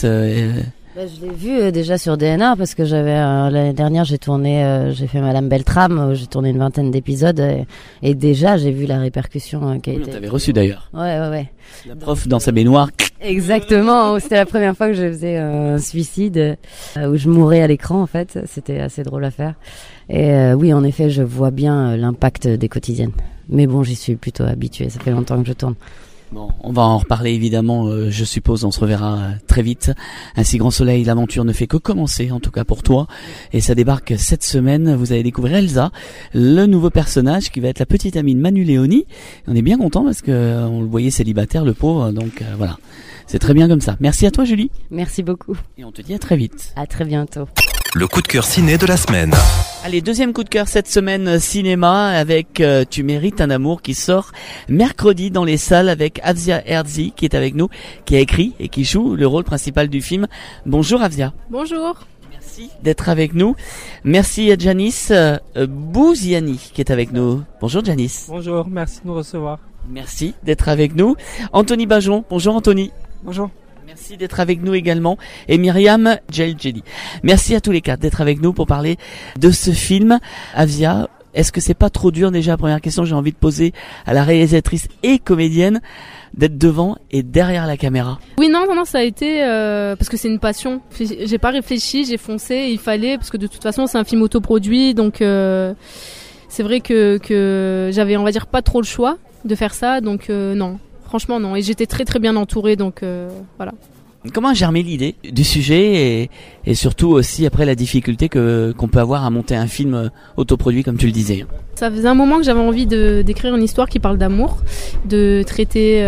je l'ai vu déjà sur DNA, parce que l'année dernière j'ai fait Madame Beltrame, j'ai tourné une 20aine d'épisodes, et déjà j'ai vu la répercussion qui a été... On t'avait reçu d'ailleurs. Ouais. La prof dans sa baignoire. Exactement, c'était la première fois que je faisais un suicide, où je mourais à l'écran en fait, c'était assez drôle à faire. Et oui, en effet, je vois bien l'impact des quotidiennes. Mais bon, j'y suis plutôt habituée, ça fait longtemps que je tourne. Bon, on va en reparler évidemment, je suppose, on se reverra très vite. Un si grand soleil, l'aventure ne fait que commencer, en tout cas pour toi. Et ça débarque cette semaine, vous allez découvrir Elsa, le nouveau personnage qui va être la petite amie de Manu Léoni. On est bien content parce que on le voyait célibataire, le pauvre, donc voilà. C'est très bien comme ça. Merci à toi Julie. Merci beaucoup. Et on te dit à très vite. À très bientôt. Le coup de cœur ciné de la semaine. Allez, deuxième coup de cœur cette semaine cinéma avec Tu mérites un amour qui sort mercredi dans les salles avec Afzia Herzi qui est avec nous, qui a écrit et qui joue le rôle principal du film. Bonjour Afzia. Bonjour. Merci d'être avec nous. Merci à Janice Bouziani qui est avec nous. Bonjour Janice. Bonjour, merci de nous recevoir. Merci d'être avec nous. Anthony Bajon. Bonjour Anthony. Bonjour. Merci d'être avec nous également. Et Myriam Djeldjeli. Merci à tous les 4 d'être avec nous pour parler de ce film. Afzia, est-ce que c'est pas trop dur déjà? Première question que j'ai envie de poser à la réalisatrice et comédienne, d'être devant et derrière la caméra. Oui, non, ça a été parce que c'est une passion. J'ai pas réfléchi, j'ai foncé, il fallait, parce que de toute façon c'est un film autoproduit, donc c'est vrai que j'avais, on va dire, pas trop le choix de faire ça, donc non. Franchement, non. Et j'étais très très bien entourée, donc voilà. Comment a germé l'idée du sujet et surtout aussi après la difficulté qu'on peut avoir à monter un film autoproduit comme tu le disais? Ça faisait un moment que j'avais envie d'écrire une histoire qui parle d'amour, de traiter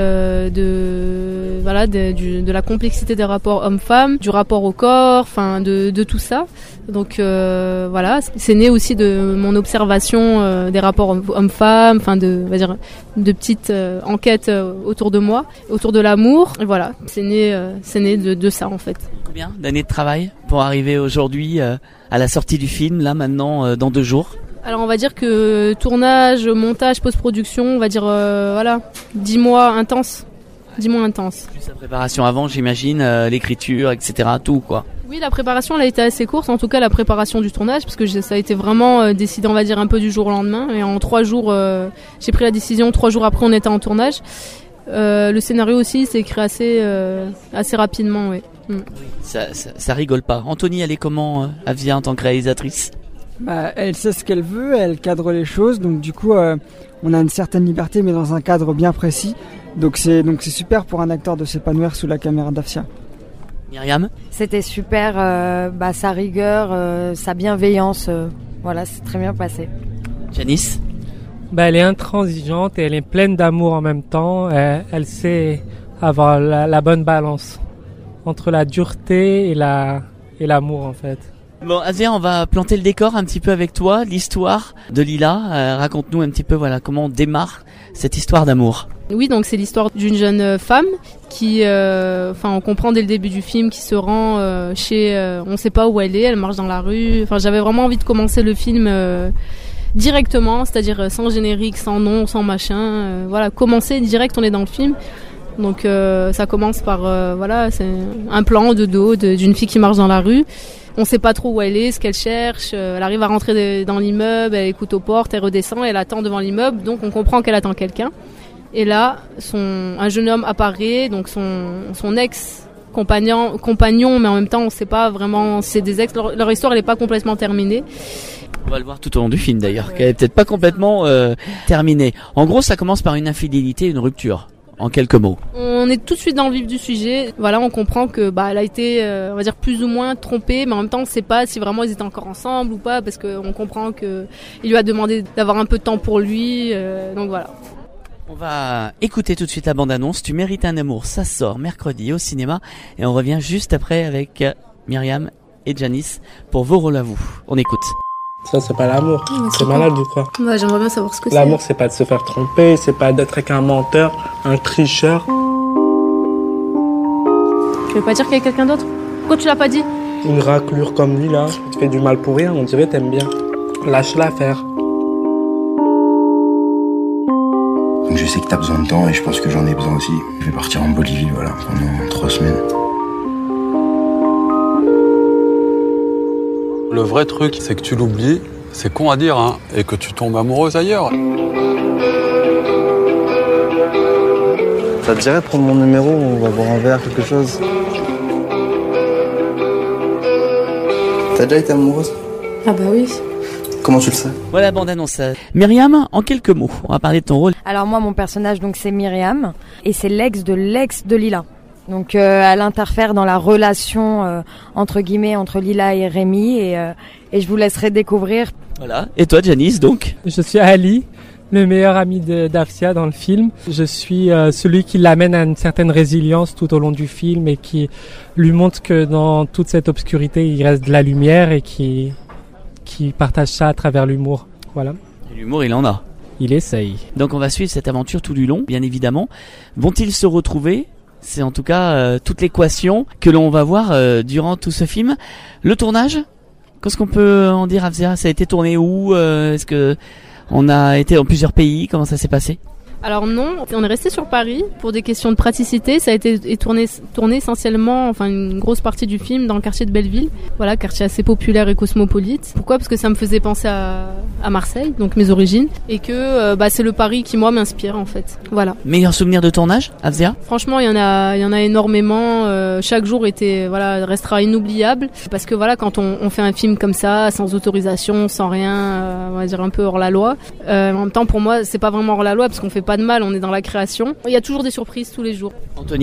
de la complexité des rapports hommes-femmes, du rapport au corps, enfin de tout ça. Donc voilà, c'est né aussi de mon observation des rapports hommes-femmes, enfin de petites enquêtes autour de moi, autour de l'amour. Et voilà, c'est né de ça en fait. Combien d'années de travail pour arriver aujourd'hui à la sortie du film, là maintenant dans 2 jours? Alors on va dire que tournage, montage, post-production, on va dire 10 mois intenses. 10 mois intenses. Plus la préparation avant, j'imagine, l'écriture, etc., tout quoi. Oui, la préparation elle a été assez courte, en tout cas la préparation du tournage, parce que ça a été vraiment décidé, on va dire, un peu du jour au lendemain. Et en 3 jours, j'ai pris la décision, 3 jours après on était en tournage. Le scénario aussi s'est écrit assez rapidement, oui. Ça rigole pas. Anthony, elle est comment, Avzia, en tant que réalisatrice? Elle sait ce qu'elle veut, elle cadre les choses, donc du coup on a une certaine liberté mais dans un cadre bien précis, donc c'est super pour un acteur de s'épanouir sous la caméra d'Avzia. Myriam? C'était super, sa rigueur, sa bienveillance, voilà, c'est très bien passé. Janice? Elle est intransigeante et elle est pleine d'amour en même temps, elle sait avoir la bonne balance entre la dureté et l'amour en fait. Bon, Avzia, on va planter le décor un petit peu avec toi, l'histoire de Lila. Raconte-nous un petit peu, comment on démarre cette histoire d'amour. Oui, donc c'est l'histoire d'une jeune femme qui, on comprend dès le début du film, qui se rend chez, on sait pas où elle marche dans la rue. Enfin, j'avais vraiment envie de commencer le film directement, c'est-à-dire sans générique, sans nom, sans machin. Commencer direct, on est dans le film. Donc ça commence par, c'est un plan de dos d'une fille qui marche dans la rue. On sait pas trop où elle est, ce qu'elle cherche. Elle arrive à rentrer dans l'immeuble, elle écoute aux portes, elle redescend, elle attend devant l'immeuble. Donc on comprend qu'elle attend quelqu'un. Et là, un jeune homme apparaît, donc son ex-compagnon, mais en même temps on sait pas vraiment, c'est des ex. Leur histoire elle est pas complètement terminée. On va le voir tout au long du film d'ailleurs, qu'elle est peut-être pas complètement terminée. En gros, ça commence par une infidélité, une rupture. En quelques mots. On est tout de suite dans le vif du sujet. Voilà, on comprend que elle a été, on va dire, plus ou moins trompée, mais en même temps, on ne sait pas si vraiment ils étaient encore ensemble ou pas, parce qu'on comprend que il lui a demandé d'avoir un peu de temps pour lui. Donc voilà. On va écouter tout de suite la bande-annonce. Tu mérites un amour, ça sort mercredi au cinéma, et on revient juste après avec Myriam et Janice pour vos rôles à vous. On écoute. Ça, c'est pas l'amour. C'est malade ou quoi? J'aimerais bien savoir ce que c'est. L'amour, c'est pas de se faire tromper, c'est pas d'être avec un menteur, un tricheur. Tu veux pas dire qu'il y a quelqu'un d'autre? Pourquoi tu l'as pas dit? Une raclure comme lui, là, qui te fait du mal pour rien, on dirait t'aimes bien. Lâche-la faire. Donc je sais que t'as besoin de temps et je pense que j'en ai besoin aussi. Je vais partir en Bolivie, pendant 3 semaines. Le vrai truc, c'est que tu l'oublies, c'est con à dire, et que tu tombes amoureuse ailleurs. Ça te dirait de prendre mon numéro, on va boire un verre, quelque chose? T'as déjà été amoureuse? Ah bah oui. Comment tu le sais? Voilà, bande-annonce. Myriam, en quelques mots, on va parler de ton rôle. Alors moi, mon personnage, donc c'est Myriam, et c'est l'ex de Lila. Donc elle interfère dans la relation entre guillemets entre Lila et Rémi et je vous laisserai découvrir. Voilà. Et toi, Janice, donc? Je suis Ali, le meilleur ami d'Avzia dans le film. Je suis celui qui l'amène à une certaine résilience tout au long du film et qui lui montre que dans toute cette obscurité, il reste de la lumière et qui partage ça à travers l'humour. Voilà. Et l'humour, il en a. Il essaye. Donc on va suivre cette aventure tout du long, bien évidemment. Vont-ils se retrouver? C'est en tout cas toute l'équation que l'on va voir durant tout ce film. Le tournage, qu'est-ce qu'on peut en dire, Avzia? Ça a été tourné où? Est-ce que on a été dans plusieurs pays? Comment ça s'est passé? Alors non, on est resté sur Paris pour des questions de praticité. Ça a été tourné essentiellement, une grosse partie du film dans le quartier de Belleville. Voilà, quartier assez populaire et cosmopolite. Pourquoi? Parce que ça me faisait penser à Marseille, donc mes origines, et que c'est le Paris qui moi m'inspire en fait. Voilà. Meilleur souvenir de tournage, Avzia? Franchement, il y en a énormément. Chaque jour restera inoubliable parce que quand on fait un film comme ça, sans autorisation, sans rien, on va dire un peu hors la loi. En même temps, pour moi, c'est pas vraiment hors la loi parce qu'on fait pas de mal, on est dans la création. Il y a toujours des surprises tous les jours. Anthony,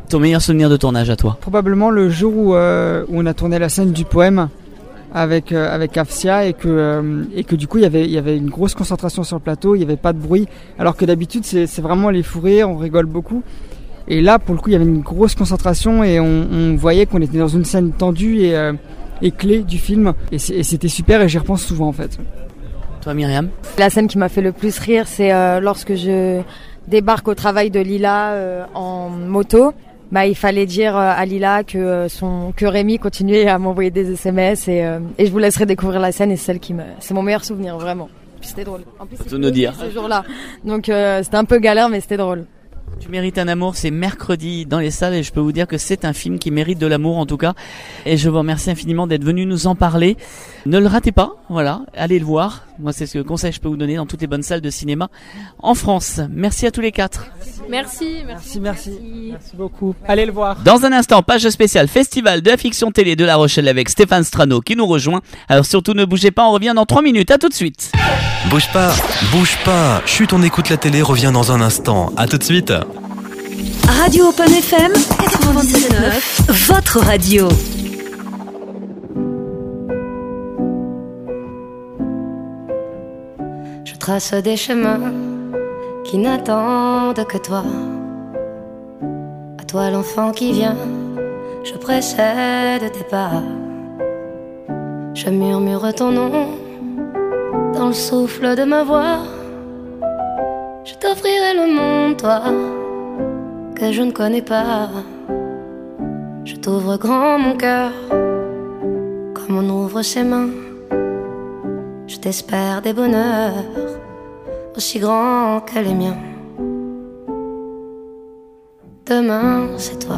Ton meilleur souvenir de tournage à toi? Probablement le jour où on a tourné la scène du poème avec Afsia et que du coup il y avait une grosse concentration sur le plateau, il n'y avait pas de bruit, alors que d'habitude c'est vraiment les fous rires, on rigole beaucoup. Et là pour le coup il y avait une grosse concentration et on voyait qu'on était dans une scène tendue et clé du film et c'était super et j'y repense souvent en fait. Toi Myriam? La scène qui m'a fait le plus rire, c'est lorsque je débarque au travail de Lila en moto. Il fallait dire à Lila que Rémi continuait à m'envoyer des SMS et je vous laisserai découvrir la scène et c'est mon meilleur souvenir vraiment. Puis c'était drôle. En plus c'était nous dire ce jour-là. Donc c'était un peu galère mais c'était drôle. Tu mérites un amour, c'est mercredi dans les salles et je peux vous dire que c'est un film qui mérite de l'amour en tout cas. Et je vous remercie infiniment d'être venu nous en parler. Ne le ratez pas, voilà, allez le voir. Moi c'est ce conseil que je peux vous donner dans toutes les bonnes salles de cinéma en France. Merci à tous les quatre. Merci beaucoup. Allez le voir. Dans un instant, page spéciale Festival de la fiction télé de La Rochelle avec Stéphane Strano qui nous rejoint. Alors surtout ne bougez pas, on revient dans 3 minutes, à tout de suite. Bouge pas. Chut, on écoute la télé, revient dans un instant. À tout de suite. Radio Open FM 97.9, votre radio. Je trace des chemins qui n'attendent que toi. À toi l'enfant qui vient, je précède tes pas. Je murmure ton nom dans le souffle de ma voix. Je t'offrirai le monde, toi, que je ne connais pas. Je t'ouvre grand mon cœur, comme on ouvre ses mains. Je t'espère des bonheurs aussi grands que les miens. Demain, c'est toi.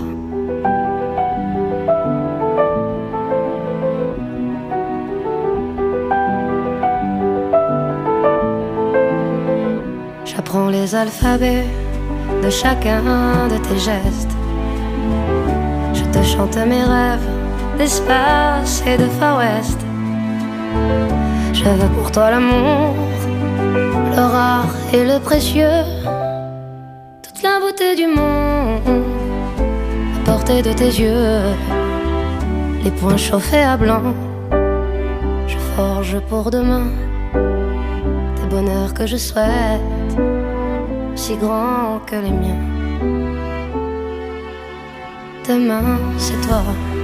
J'apprends les alphabets de chacun de tes gestes. Je te chante mes rêves d'espace et de Far West. Je veux pour toi l'amour, le rare et le précieux, toute la beauté du monde à portée de tes yeux. Les poings chauffés à blanc, je forge pour demain des bonheurs que je souhaite aussi grands que les miens. Demain, c'est toi.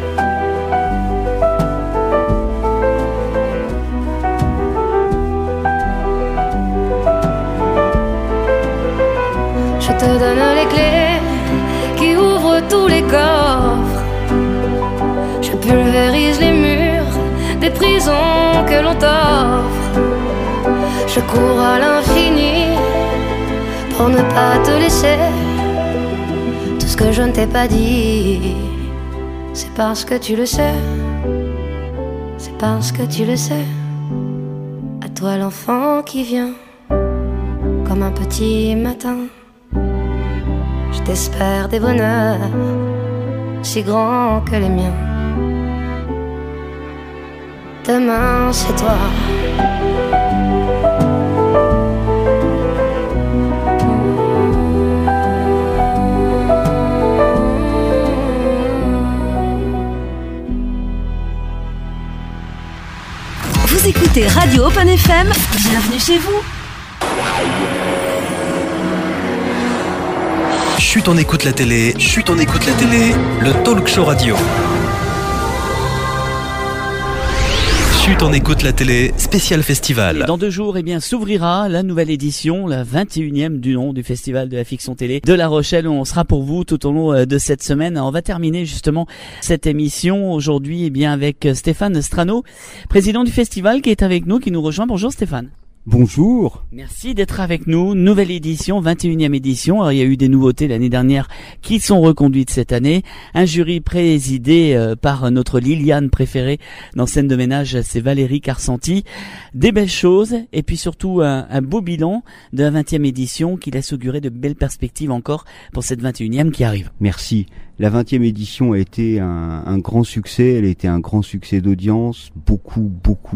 Je te donne les clés qui ouvrent tous les coffres. Je pulvérise les murs des prisons que l'on t'offre. Je cours à l'infini pour ne pas te laisser. Tout ce que je ne t'ai pas dit, c'est parce que tu le sais. C'est parce que tu le sais. À toi l'enfant qui vient comme un petit matin. Je t'espère des bonheurs si grands que les miens. Demain c'est toi. Vous écoutez Radio Open FM, bienvenue chez vous. Chut, on écoute la télé. Chut, on écoute la télé. Le talk show radio. Chut, on écoute la télé. Spécial festival. Et dans 2 jours, s'ouvrira la nouvelle édition, la 21e du nom du Festival de la fiction télé de La Rochelle. On sera pour vous tout au long de cette semaine. On va terminer justement cette émission aujourd'hui, avec Stéphane Strano, président du festival, qui est avec nous, qui nous rejoint. Bonjour Stéphane. Bonjour. Merci d'être avec nous. Nouvelle édition, 21e édition. Alors, il y a eu des nouveautés l'année dernière qui sont reconduites cette année. Un jury présidé par notre Liliane préférée dans Scène de ménage, c'est Valérie Carcenti. Des belles choses et puis surtout un beau bilan de la 20e édition qui laisse augurer de belles perspectives encore pour cette 21e qui arrive. Merci. La 20e édition a été un grand succès, elle a été un grand succès d'audience, beaucoup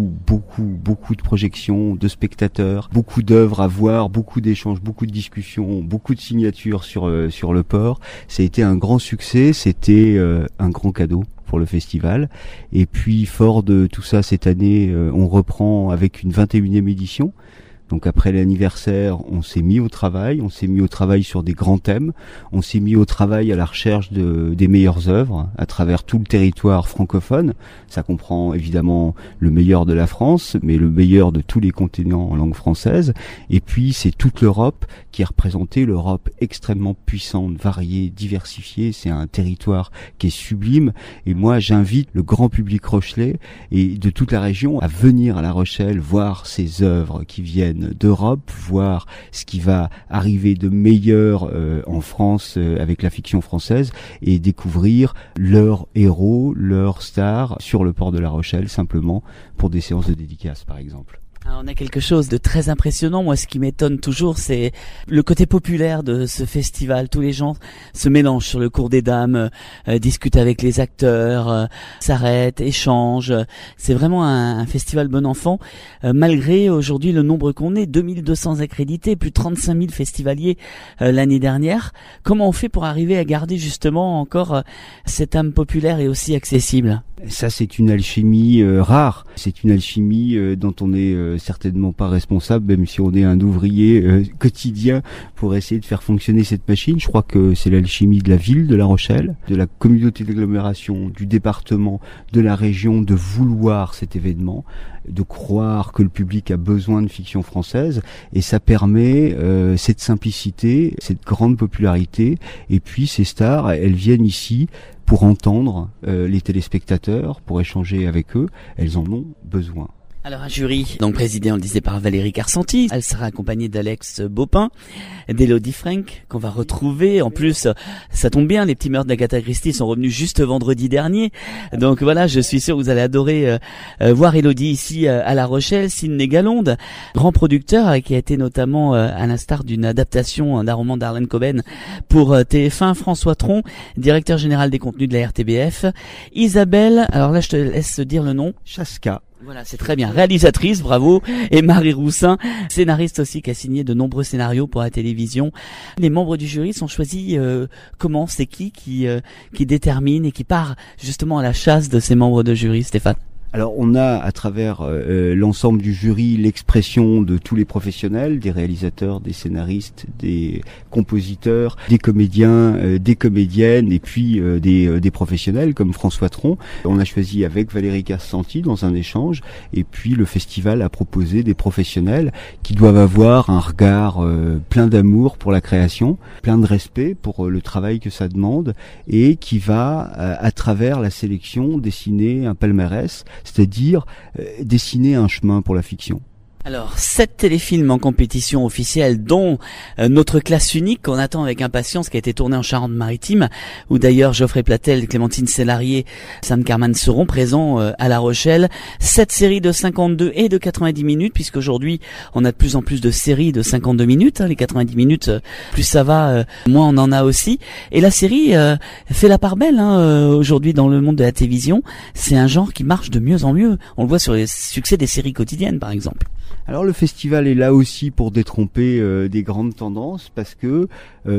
de projections, de spectateurs, beaucoup d'œuvres à voir, beaucoup d'échanges, beaucoup de discussions, beaucoup de signatures sur le port. Ça a été un grand succès, c'était un grand cadeau pour le festival. Et puis fort de tout ça, cette année, on reprend avec une 21e édition. Donc après l'anniversaire, on s'est mis au travail sur des grands thèmes, on s'est mis au travail à la recherche des meilleures œuvres à travers tout le territoire francophone. Ça comprend évidemment le meilleur de la France, mais le meilleur de tous les continents en langue française. Et puis c'est toute l'Europe qui est représentée, l'Europe extrêmement puissante, variée, diversifiée. C'est un territoire qui est sublime. Et moi, j'invite le grand public rochelais et de toute la région à venir à La Rochelle voir ces œuvres qui viennent d'Europe, voir ce qui va arriver de meilleur en France avec la fiction française et découvrir leurs héros, leurs stars sur le port de La Rochelle, simplement pour des séances de dédicaces par exemple. Alors, on a quelque chose de très impressionnant. Moi, ce qui m'étonne toujours, c'est le côté populaire de ce festival. Tous les gens se mélangent sur le cours des dames, discutent avec les acteurs, s'arrêtent, échangent. C'est vraiment un festival bon enfant, malgré aujourd'hui le nombre qu'on est, 2200 accrédités, plus de 35 000 festivaliers l'année dernière. Comment on fait pour arriver à garder justement encore cette âme populaire et aussi accessible ? Ça, c'est une alchimie rare. C'est une alchimie dont on n'est certainement pas responsable, même si on est un ouvrier quotidien pour essayer de faire fonctionner cette machine. Je crois que c'est l'alchimie de la ville de La Rochelle, de la communauté d'agglomération, du département, de la région, de vouloir cet événement, de croire que le public a besoin de fiction française, et ça permet cette simplicité, cette grande popularité, et puis ces stars, elles viennent ici pour entendre les téléspectateurs, pour échanger avec eux, elles en ont besoin. Alors un jury, donc présidé, on le disait, par Valérie Carsanti. Elle sera accompagnée d'Alex Baupin, d'Elodie Frank, qu'on va retrouver. En plus, ça tombe bien, les petits meurtres d'Agatha Christie sont revenus juste vendredi dernier. Donc voilà, je suis sûr que vous allez adorer voir Elodie ici à La Rochelle. Sidney Galonde, grand producteur, qui a été notamment à l'instar d'une adaptation d'un roman d'Arlene Coben pour TF1. François Tron, directeur général des contenus de la RTBF. Isabelle, alors là je te laisse dire le nom. Chaska. Voilà, c'est très bien. Réalisatrice, bravo. Et Marie Roussin, scénariste aussi, qui a signé de nombreux scénarios pour la télévision. Les membres du jury sont choisis comment ? C'est qui détermine et qui part justement à la chasse de ces membres de jury, Stéphane ? Alors on a à travers l'ensemble du jury l'expression de tous les professionnels, des réalisateurs, des scénaristes, des compositeurs, des comédiens, des comédiennes et puis des professionnels comme François Tron. On a choisi avec Valérie Carsanti dans un échange, et puis le festival a proposé des professionnels qui doivent avoir un regard plein d'amour pour la création, plein de respect pour le travail que ça demande, et qui va à travers la sélection dessiner un palmarès, c'est-à-dire dessiner un chemin pour la fiction. Alors, 7 téléfilms en compétition officielle, dont notre classe unique qu'on attend avec impatience, qui a été tournée en Charente-Maritime, où d'ailleurs Geoffrey Platel, Clémentine Célarier, Sam Carman seront présents à La Rochelle. 7 séries de 52 et de 90 minutes, puisqu'aujourd'hui on a de plus en plus de séries de 52 minutes. Les 90 minutes, plus ça va, moins on en a aussi. Et la série fait la part belle aujourd'hui dans le monde de la télévision. C'est un genre qui marche de mieux en mieux. On le voit sur les succès des séries quotidiennes, par exemple. Alors le festival est là aussi pour détromper des grandes tendances, parce que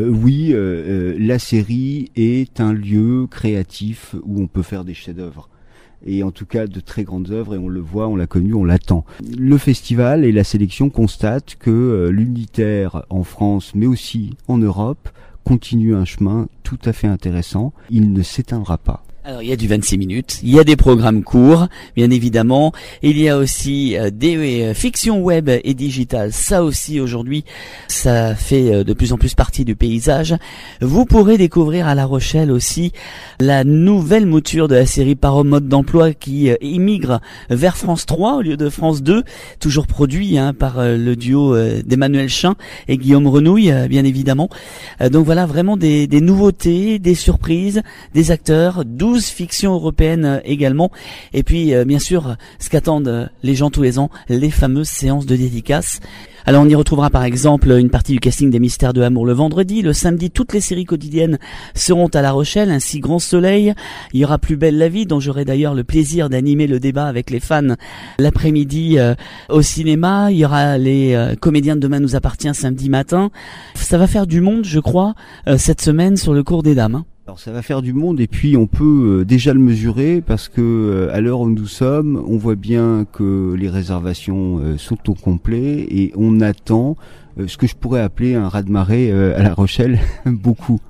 la série est un lieu créatif où on peut faire des chefs-d'œuvre. Et en tout cas de très grandes œuvres, et on le voit, on l'a connu, on l'attend. Le festival et la sélection constatent que l'unitaire en France, mais aussi en Europe, continue un chemin tout à fait intéressant. Il ne s'éteindra pas. Alors il y a du 26 minutes, il y a des programmes courts, bien évidemment, il y a aussi des fictions web et digitales. Ça aussi aujourd'hui, ça fait de plus en plus partie du paysage. Vous pourrez découvrir à La Rochelle aussi la nouvelle mouture de la série Par mode d'emploi qui immigre vers France 3 au lieu de France 2, toujours produit par le duo d'Emmanuel Chin et Guillaume Renouille, bien évidemment. Donc voilà, vraiment des nouveautés, des surprises, des acteurs, 12 12 fictions européennes également. Et puis, bien sûr, ce qu'attendent les gens tous les ans, les fameuses séances de dédicaces. Alors on y retrouvera par exemple une partie du casting des Mystères de Amour le vendredi. Le samedi, toutes les séries quotidiennes seront à La Rochelle, ainsi Grand Soleil. Il y aura Plus belle la vie, dont j'aurai d'ailleurs le plaisir d'animer le débat avec les fans l'après-midi au cinéma. Il y aura les Comédiens de demain nous appartient samedi matin. Ça va faire du monde, je crois, cette semaine sur le cours des dames, hein. Alors ça va faire du monde et puis on peut déjà le mesurer parce que à l'heure où nous sommes, on voit bien que les réservations sont au complet et on attend ce que je pourrais appeler un raz-de-marée à La Rochelle. beaucoup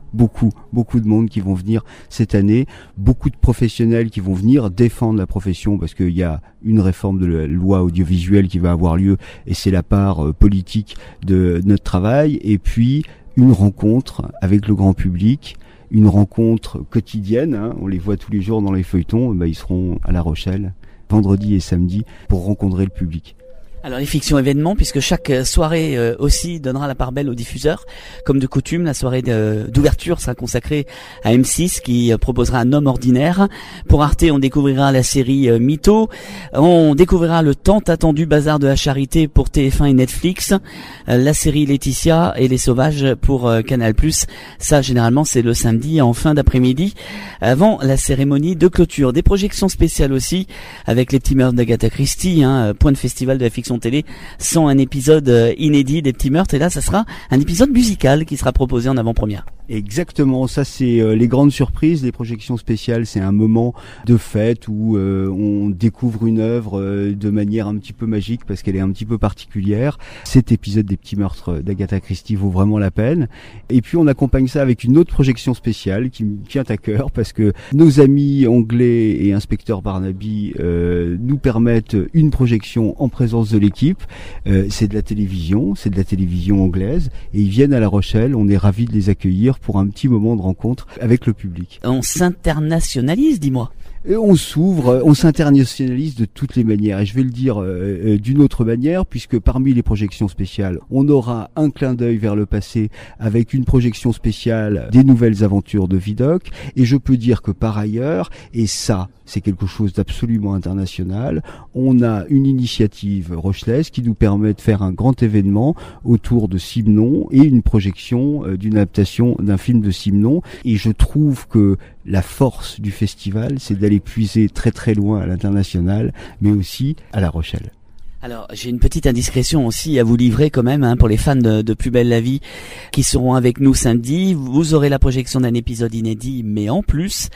de monde qui vont venir cette année, beaucoup de professionnels qui vont venir défendre la profession parce qu'il y a une réforme de la loi audiovisuelle qui va avoir lieu et c'est la part politique de notre travail et puis une rencontre avec le grand public. Une rencontre quotidienne, hein, on les voit tous les jours dans les feuilletons, ils seront à La Rochelle, vendredi et samedi, pour rencontrer le public. Alors les fictions événements, puisque chaque soirée aussi donnera la part belle aux diffuseurs. Comme de coutume, la soirée d'ouverture sera consacrée à M6 qui proposera Un homme ordinaire. Pour Arte, on découvrira la série Mytho. On découvrira le tant attendu Bazar de la Charité pour TF1 et Netflix. La série Laetitia et les Sauvages pour Canal+. Ça, généralement, c'est le samedi en fin d'après-midi, avant la cérémonie de clôture. Des projections spéciales aussi, avec les petits meurtres d'Agatha Christie, point de festival de la fiction télé, sans un épisode inédit des petits meurtres. Et là, ça sera un épisode musical qui sera proposé en avant-première. Exactement, ça c'est les grandes surprises, les projections spéciales, c'est un moment de fête où on découvre une œuvre de manière un petit peu magique parce qu'elle est un petit peu particulière. Cet épisode des petits meurtres d'Agatha Christie vaut vraiment la peine. Et puis on accompagne ça avec une autre projection spéciale qui me tient à cœur parce que nos amis anglais et inspecteur Barnaby nous permettent une projection en présence de l'équipe. C'est de la télévision anglaise et ils viennent à La Rochelle, on est ravis de les accueillir pour un petit moment de rencontre avec le public. On s'internationalise, dis-moi. Et on s'ouvre, on s'internationalise de toutes les manières. Et je vais le dire d'une autre manière, puisque parmi les projections spéciales, on aura un clin d'œil vers le passé avec une projection spéciale des nouvelles aventures de Vidocq. Et je peux dire que par ailleurs, et ça, c'est quelque chose d'absolument international, on a une initiative rochelaise qui nous permet de faire un grand événement autour de Simenon et une projection d'une adaptation d'un film de Simenon. Et je trouve que la force du festival, c'est d'aller puiser très très loin à l'international, mais aussi à La Rochelle. Alors, j'ai une petite indiscrétion aussi à vous livrer quand même, pour les fans de Plus belle la vie qui seront avec nous samedi. Vous aurez la projection d'un épisode inédit, mais en plus,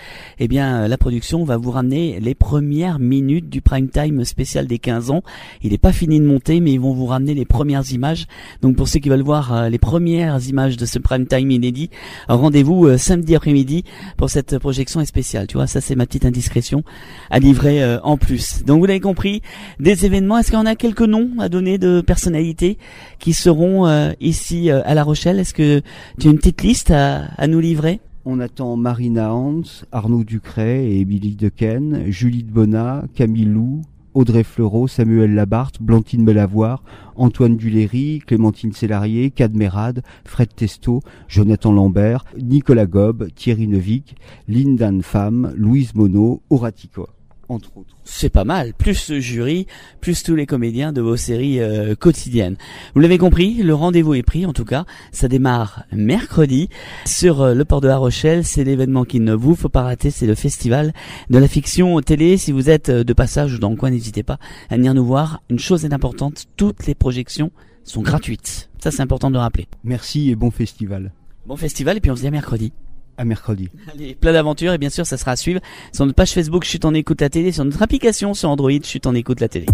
la production va vous ramener les premières minutes du prime time spécial des 15 ans. Il n'est pas fini de monter, mais ils vont vous ramener les premières images. Donc pour ceux qui veulent voir les premières images de ce prime time inédit, rendez-vous samedi après-midi pour cette projection spéciale. Tu vois, ça c'est ma petite indiscrétion à livrer en plus. Donc vous l'avez compris, des événements. Est-ce qu'on a quelques noms à donner de personnalités qui seront ici à La Rochelle? Est-ce que tu as une petite liste à nous livrer? On attend Marina Hans, Arnaud Ducret et Émilie Dequesne, Julie de Bonnat, Camille Lou, Audrey Fleurot, Samuel Labarthe, Blantyne Belavoir, Antoine Duléry, Clémentine Célarié, Cadmerade, Fred Testo, Jonathan Lambert, Nicolas Gobe, Thierry Neuvig, Lindan Pham, Louise Monod, Horatiko, entre autres. C'est pas mal, plus le jury, plus tous les comédiens de vos séries quotidiennes. Vous l'avez compris, le rendez-vous est pris en tout cas. Ça démarre mercredi sur le port de La Rochelle. C'est l'événement qu'il ne vous faut pas rater, c'est le festival de la fiction télé. Si vous êtes de passage ou dans le coin, n'hésitez pas à venir nous voir. Une chose est importante, toutes les projections sont gratuites. Ça c'est important de le rappeler. Merci et bon festival. Bon festival et puis on se dit à mercredi. À mercredi. Allez, plein d'aventures et bien sûr ça sera à suivre sur notre page Facebook Chut en écoute la télé, sur notre application sur Android Chut en écoute la télé.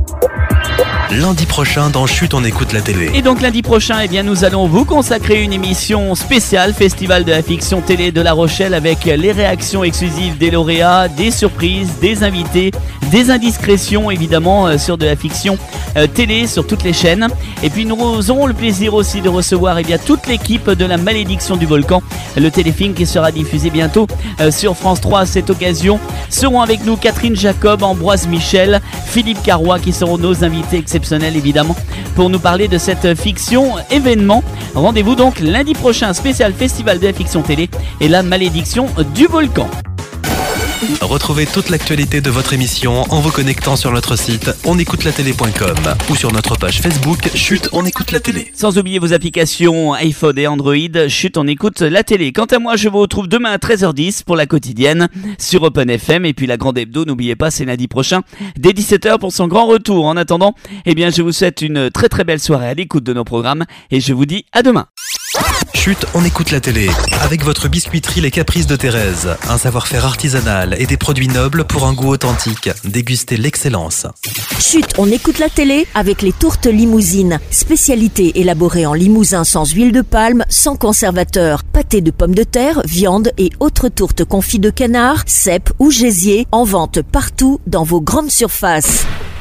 Lundi prochain dans Chut on écoute la télé. Et donc lundi prochain, nous allons vous consacrer une émission spéciale Festival de la fiction télé de La Rochelle avec les réactions exclusives des lauréats, des surprises, des invités, des indiscrétions évidemment sur de la fiction télé sur toutes les chaînes. Et puis nous aurons le plaisir aussi de recevoir toute l'équipe de La Malédiction du Volcan, le téléfilm qui sera diffusé bientôt sur France 3 à cette occasion. Seront avec nous Catherine Jacob, Ambroise Michel, Philippe Carrois qui seront nos invités exceptionnels évidemment pour nous parler de cette fiction événement. Rendez-vous donc lundi prochain, spécial Festival de la fiction télé et La Malédiction du Volcan. Retrouvez toute l'actualité de votre émission en vous connectant sur notre site onécoutelatélé.com ou sur notre page Facebook Chut, on écoute la télé. Sans oublier vos applications iPhone et Android, Chut, on écoute la télé. Quant à moi, je vous retrouve demain à 13h10 pour la quotidienne sur Open FM. Et puis la grande hebdo, n'oubliez pas, c'est lundi prochain dès 17h pour son grand retour. En attendant, eh bien, je vous souhaite une très très belle soirée à l'écoute de nos programmes et je vous dis à demain. Chut, on écoute la télé. Avec votre biscuiterie Les Caprices de Thérèse. Un savoir-faire artisanal et des produits nobles pour un goût authentique. Dégustez l'excellence. Chut, on écoute la télé avec les tourtes limousines. Spécialité élaborée en limousin sans huile de palme, sans conservateur. Pâté de pommes de terre, viande et autres tourtes confites de canard, cèpes ou gésier. En vente partout dans vos grandes surfaces.